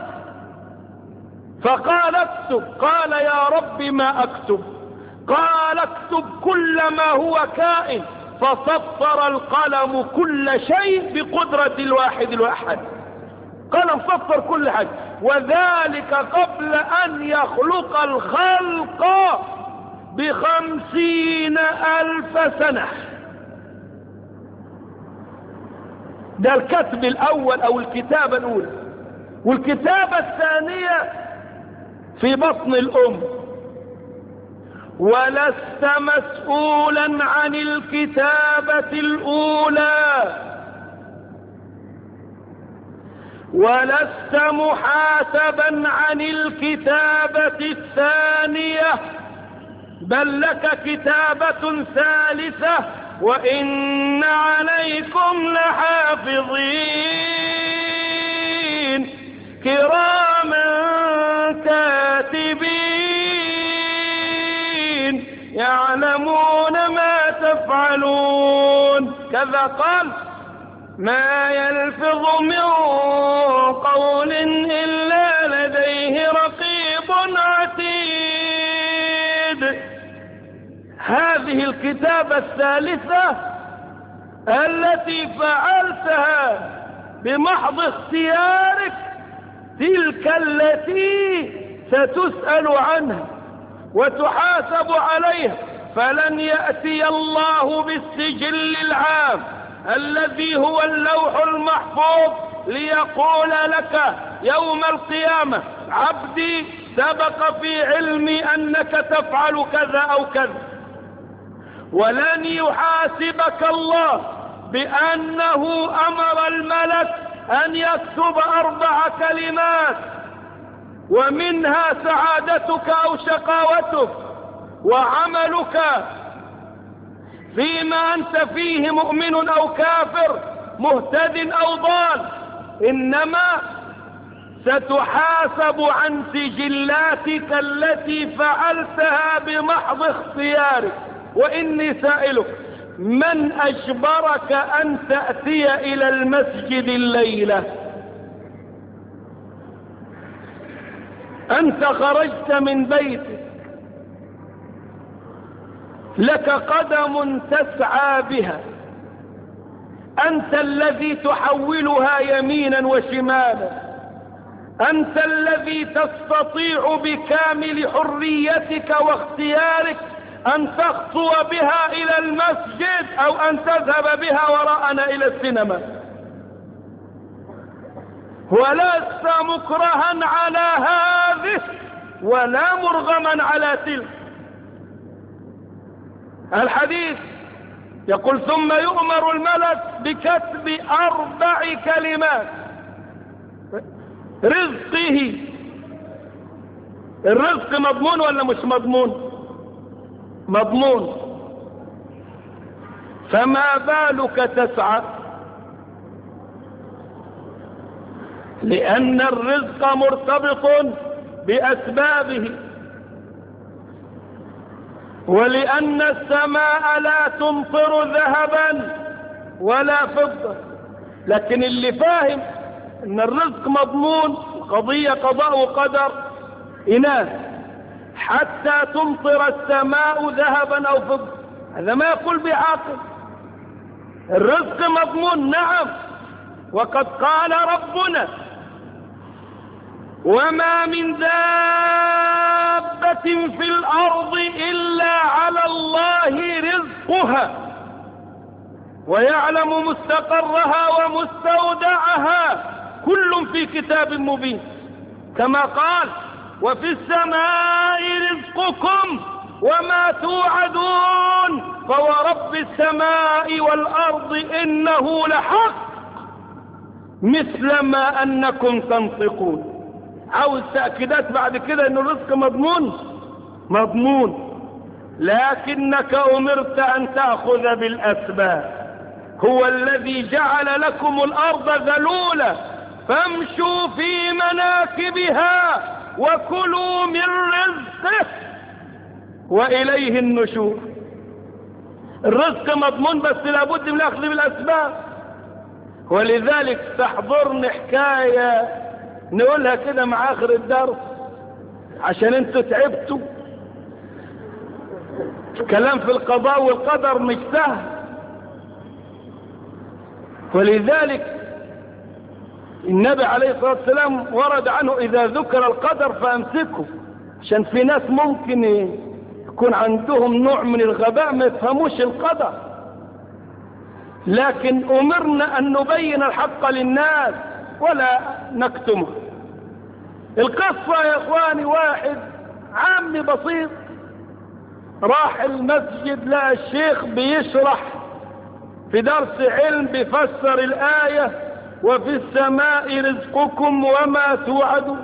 فقال اكتب، قال يا رب ما أكتب؟ قال اكتب كل ما هو كائن، فسطر القلم كل شيء بقدرة الواحد الأحد. قلم سطر كل حاجة، وذلك قبل أن يخلق الخلق ب50,000 سنة. ده الكتب الأول أو الكتابة الأولى. والكتابة الثانية في بطن الأم. ولست مسؤولا عن الكتابة الأولى ولست محاسبا عن الكتابة الثانية، بل لك كتابة ثالثة: وإن عليكم لحافظين كراما كاتبين يعلمون ما تفعلون. كذا قال: ما يلفظ من قول إلا لديه رقيب عتيد. هذه الكتابة الثالثة التي فعلتها بمحض اختيارك تلك التي ستسأل عنها وتحاسب عليها. فلن يأتي الله بالسجل العام الذي هو اللوح المحفوظ ليقول لك يوم القيامة: عبدي سبق في علمي أنك تفعل كذا أو كذا. ولن يحاسبك الله بأنه أمر الملك أن يكتب 4 كلمات ومنها سعادتك أو شقاوتك وعملك فيما أنت فيه مؤمن أو كافر، مهتد أو ضال. إنما ستحاسب عن سجلاتك التي فعلتها بمحض اختيارك. وإني سائلك: من أجبرك أن تأتي إلى المسجد الليلة؟ أنت خرجت من بيتك، لك قدم تسعى بها، أنت الذي تحولها يمينا وشمالا، أنت الذي تستطيع بكامل حريتك واختيارك أن تخطو بها إلى المسجد أو أن تذهب بها وراءنا إلى السينما، ولست مكرها على هذه ولا مرغما على تلك. الحديث يقول ثم يؤمر الملك بكتب 4 كلمات رزقه. الرزق مضمون ولا مش مضمون؟ مضمون. فما بالك تسعى؟ لأن الرزق مرتبط بأسبابه، ولأن السماء لا تمطر ذهبا ولا فضة. لكن اللي فاهم ان الرزق مضمون، قضية قضاء وقدر، إناث حتى تمطر السماء ذهبا أو فضة، هذا ما يقول بعاقل. الرزق مضمون نعم، وقد قال ربنا وما من دابة في الأرض إلا على الله رزقها ويعلم مستقرها ومستودعها كل في كتاب مبين، كما قال وفي السماء رزقكم وما توعدون فورب السماء والأرض إنه لحق مثل ما أنكم تنطقون. عاوز تأكيدات بعد كده ان الرزق مضمون؟ مضمون، لكنك أمرت أن تأخذ بالأسباب. هو الذي جعل لكم الأرض ذلولة فامشوا في مناكبها وكلوا من رزقه وإليه النشور. الرزق مضمون بس لابد من الأخذ بالأسباب. ولذلك تحضرني حكاية نقولها كده مع آخر الدرس عشان انتوا تعبتوا. كلام في القضاء والقدر مش سهل، ولذلك النبي عليه الصلاة والسلام ورد عنه إذا ذكر القدر فأمسكه، عشان في ناس ممكن يكون عندهم نوع من الغباء ما يفهموش القدر. لكن أمرنا أن نبين الحق للناس ولا نكتمه. القصة يا إخواني، واحد عامي بسيط راح المسجد لقى الشيخ بيشرح في درس علم بيفسر الآية وفي السماء رزقكم وما توعدون،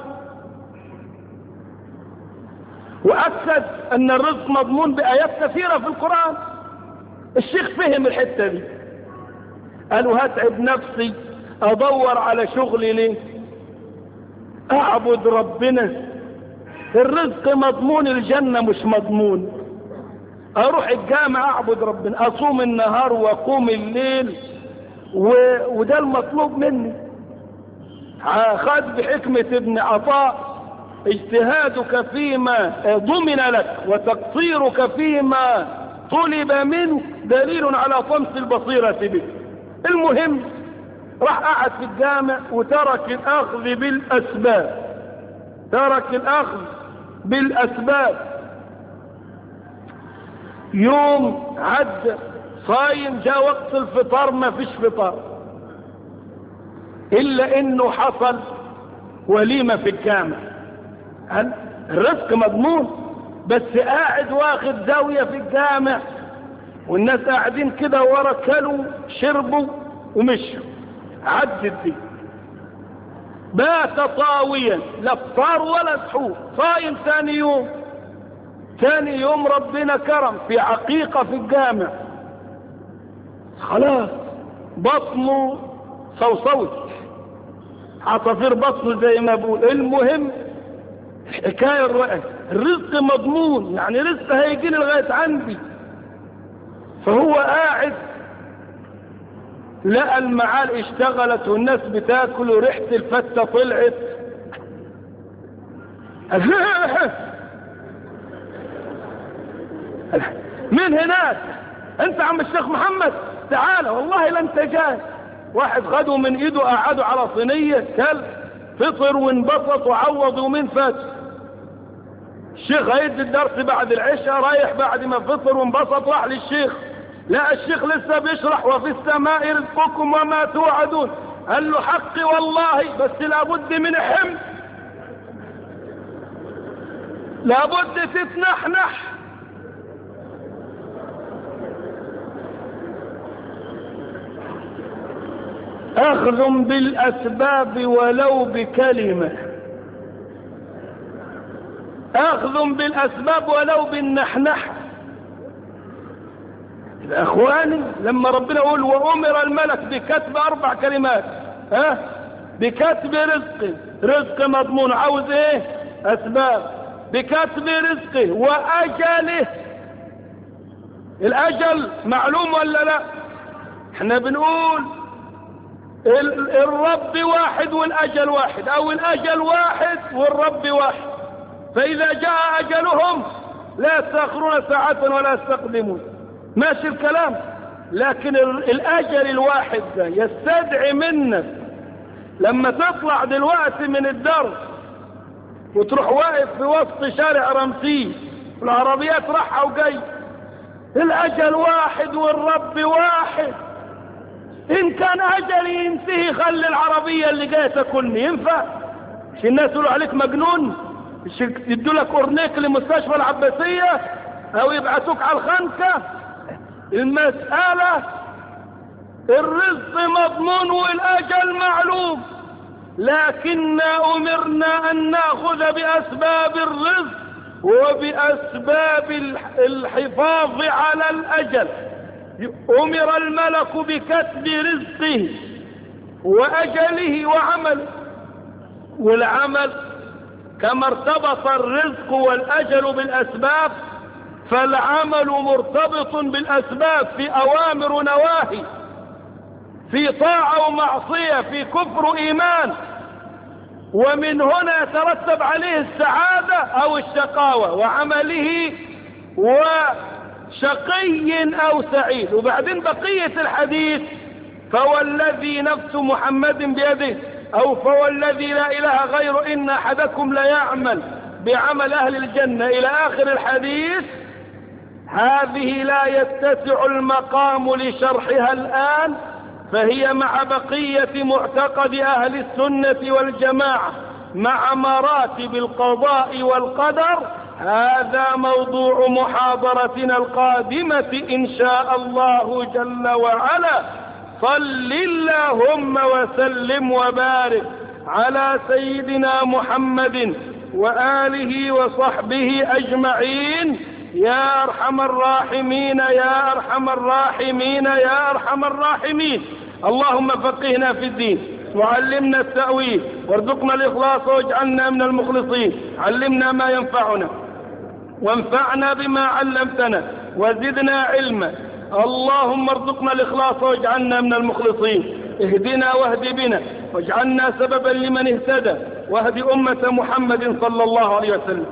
وأكد أن الرزق مضمون بآيات كثيرة في القرآن. الشيخ فهم الحتة دي، قالوا هتعب نفسي أدور على شغلي ليه؟ أعبد ربنا. الرزق مضمون، الجنة مش مضمون. أروح الجامع أعبد ربنا، أصوم النهار وأقوم الليل، وده المطلوب مني. خذ بحكمة ابن عطاء اجتهادك فيما ضمن لك وتقصيرك فيما طلب منك دليل على طمس البصيرة بك. المهم راح قعد في الجامع وترك الأخذ بالأسباب، ترك الأخذ بالأسباب. يوم عد صايم، جاء وقت الفطار ما فيش فطار، إلا إنه حصل وليمة في الجامع. الرزق مضمون، بس قاعد واخد زاوية في الجامع والناس قاعدين كده ورا، كلوا شربوا ومشوا. عدت دي، بات طاويا لا فطار ولا سحور، صايم ثاني يوم ربنا كرم في عقيقة في الجامع، خلاص بطنه صوصوت، عصافير بطنه زي ما بقول. المهم حكاية الرزق مضمون، يعني رزق هيجيني لغاية عندي. فهو قاعد لقى المعال اشتغلت والناس بتاكل وريحة الفتة طلعت. مين هناك؟ انت عم الشيخ محمد؟ تعال والله لا انت جاي. واحد خده من ايده قعده على صينية كل فطر وانبسط وعوض ومين فات. الشيخ هيدي الدرس بعد العشاء، رايح بعد ما فطر وانبسط راح للشيخ، لا الشيخ لسه بيشرح وفي السماء رزقكم وما توعدون. قال له حقي والله بس لابد من حمل، لابد تتنحنح. أخذ بالأسباب ولو بكلمة، أخذ بالأسباب ولو بالنحنح. أخواني لما ربنا يقول وأمر الملك بكتب 4 كلمات، بكتب رزق مضمون، عاوز ايه؟ أسباب. بكتب رزقه وأجله، الأجل معلوم ولا لا؟ احنا بنقول الرب واحد والأجل واحد، أو الأجل واحد والرب واحد، فإذا جاء أجلهم لا يستأخرون ساعة ولا يستقدمون. ماشي الكلام؟ لكن الأجل الواحد ده يستدعي منك لما تطلع دلوقتي من الدرس وتروح واقف في وسط شارع رمسيس والعربيات رايحة وجاي، الأجل واحد والرب واحد. إن كان أجلي ينتهي خلي العربية اللي جاية تاكلني، ينفع؟ مش الناس يقولوا عليك مجنون؟ مش يدوا لك أورنيك لمستشفى العباسية أو يبعثوك على الخنكة؟ المسألة الرزق مضمون والأجل معلوم، لكننا أمرنا أن نأخذ بأسباب الرزق وبأسباب الحفاظ على الأجل. أمر الملك بكتب رزقه وأجله وعمله، والعمل كما ارتبط الرزق والأجل بالأسباب فالعمل مرتبط بالأسباب، في أوامر ونواهي، في طاعة ومعصية، في كفر وإيمان، ومن هنا يترتب عليه السعادة أو الشقاوة، وعمله وشقي أو سعيد. وبعدين بقية الحديث فهو الذي نفس محمد بيده، أو فهو الذي لا إله غيره إن أحدكم ليعمل بعمل أهل الجنة إلى آخر الحديث. هذه لا يتسع المقام لشرحها الآن، فهي مع بقية معتقد أهل السنة والجماعة مع مراتب القضاء والقدر. هذا موضوع محاضرتنا القادمة إن شاء الله جل وعلا. صل اللهم وسلم وبارك على سيدنا محمد وآله وصحبه أجمعين يا أرحم الراحمين يا أرحم الراحمين يا أرحم الراحمين. اللهم فقهنا في الدين وعلمنا التأويل وارزقنا الإخلاص واجعلنا من المخلصين. علمنا ما ينفعنا وانفعنا بما علمتنا وزدنا علما. اللهم ارزقنا الإخلاص واجعلنا من المخلصين. اهدنا واهد بنا واجعلنا سببا لمن اهتدى، واهد أمة محمد صلى الله عليه وسلم.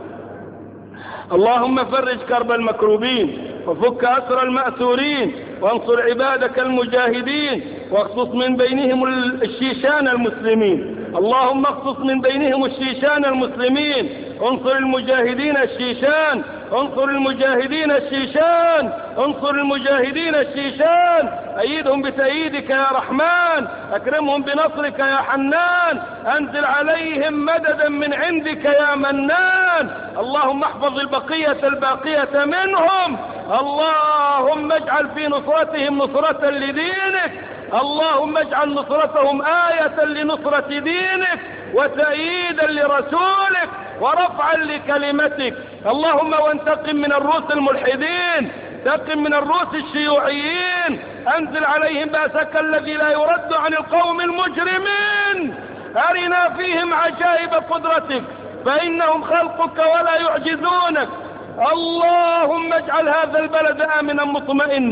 اللهم فرج كرب المكروبين وفك أسر المأسورين وانصر عبادك المجاهدين واخصص من بينهم الشيشان المسلمين. اللهم اخصص من بينهم الشيشان المسلمين. انصر المجاهدين الشيشان، انصر المجاهدين الشيشان، انصر المجاهدين الشيشان. أيدهم بتأييدك يا رحمن، أكرمهم بنصرك يا حنان، أنزل عليهم مددا من عندك يا منان. اللهم احفظ البقية الباقية منهم. اللهم اجعل في نصرتهم نصرة لدينك. اللهم اجعل نصرتهم آية لنصرة دينك وتأييدا لرسولك ورفعا لكلمتك. اللهم وانتقم من الروس الملحدين، انتقم من الروس الشيوعيين، انزل عليهم بأسك الذي لا يرد عن القوم المجرمين. أرنا فيهم عجائب قدرتك فإنهم خلقك ولا يعجزونك. اللهم اجعل هذا البلد آمنا مطمئنا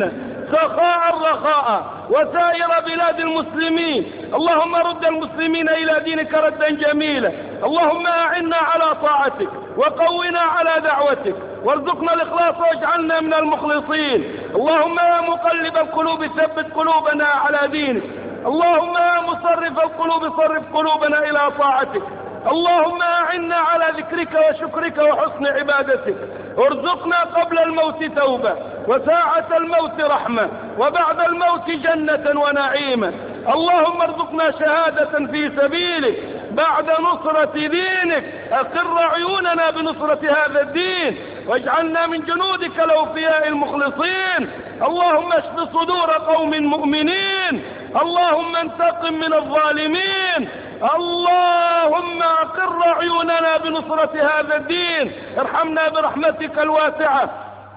سخاء رخاء وسائر بلاد المسلمين. اللهم رد المسلمين إلى دينك ردا جميلا. اللهم أعنا على طاعتك وقونا على دعوتك وارزقنا الإخلاص واجعلنا من المخلصين. اللهم يا مقلب القلوب ثبت قلوبنا على دينك. اللهم يا مصرف القلوب صرف قلوبنا إلى طاعتك. اللهم أعنا على ذكرك وشكرك وحسن عبادتك. ارزقنا قبل الموت توبة وساعة الموت رحمة وبعد الموت جنة ونعيما. اللهم ارزقنا شهادة في سبيلك بعد نصرة دينك. أقر عيوننا بنصرة هذا الدين واجعلنا من جنودك الأوفياء المخلصين. اللهم اشف صدور قوم مؤمنين. اللهم انتقم من الظالمين. اللهم أقر عيوننا بنصرة هذا الدين. ارحمنا برحمتك الواسعة.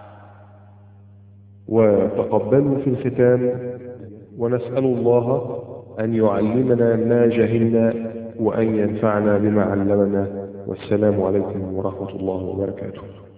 وتقبلوا في الختام ونسأل الله أن يعلمنا ما جهلنا وأن ينفعنا بما علمنا. والسلام عليكم ورحمة الله وبركاته.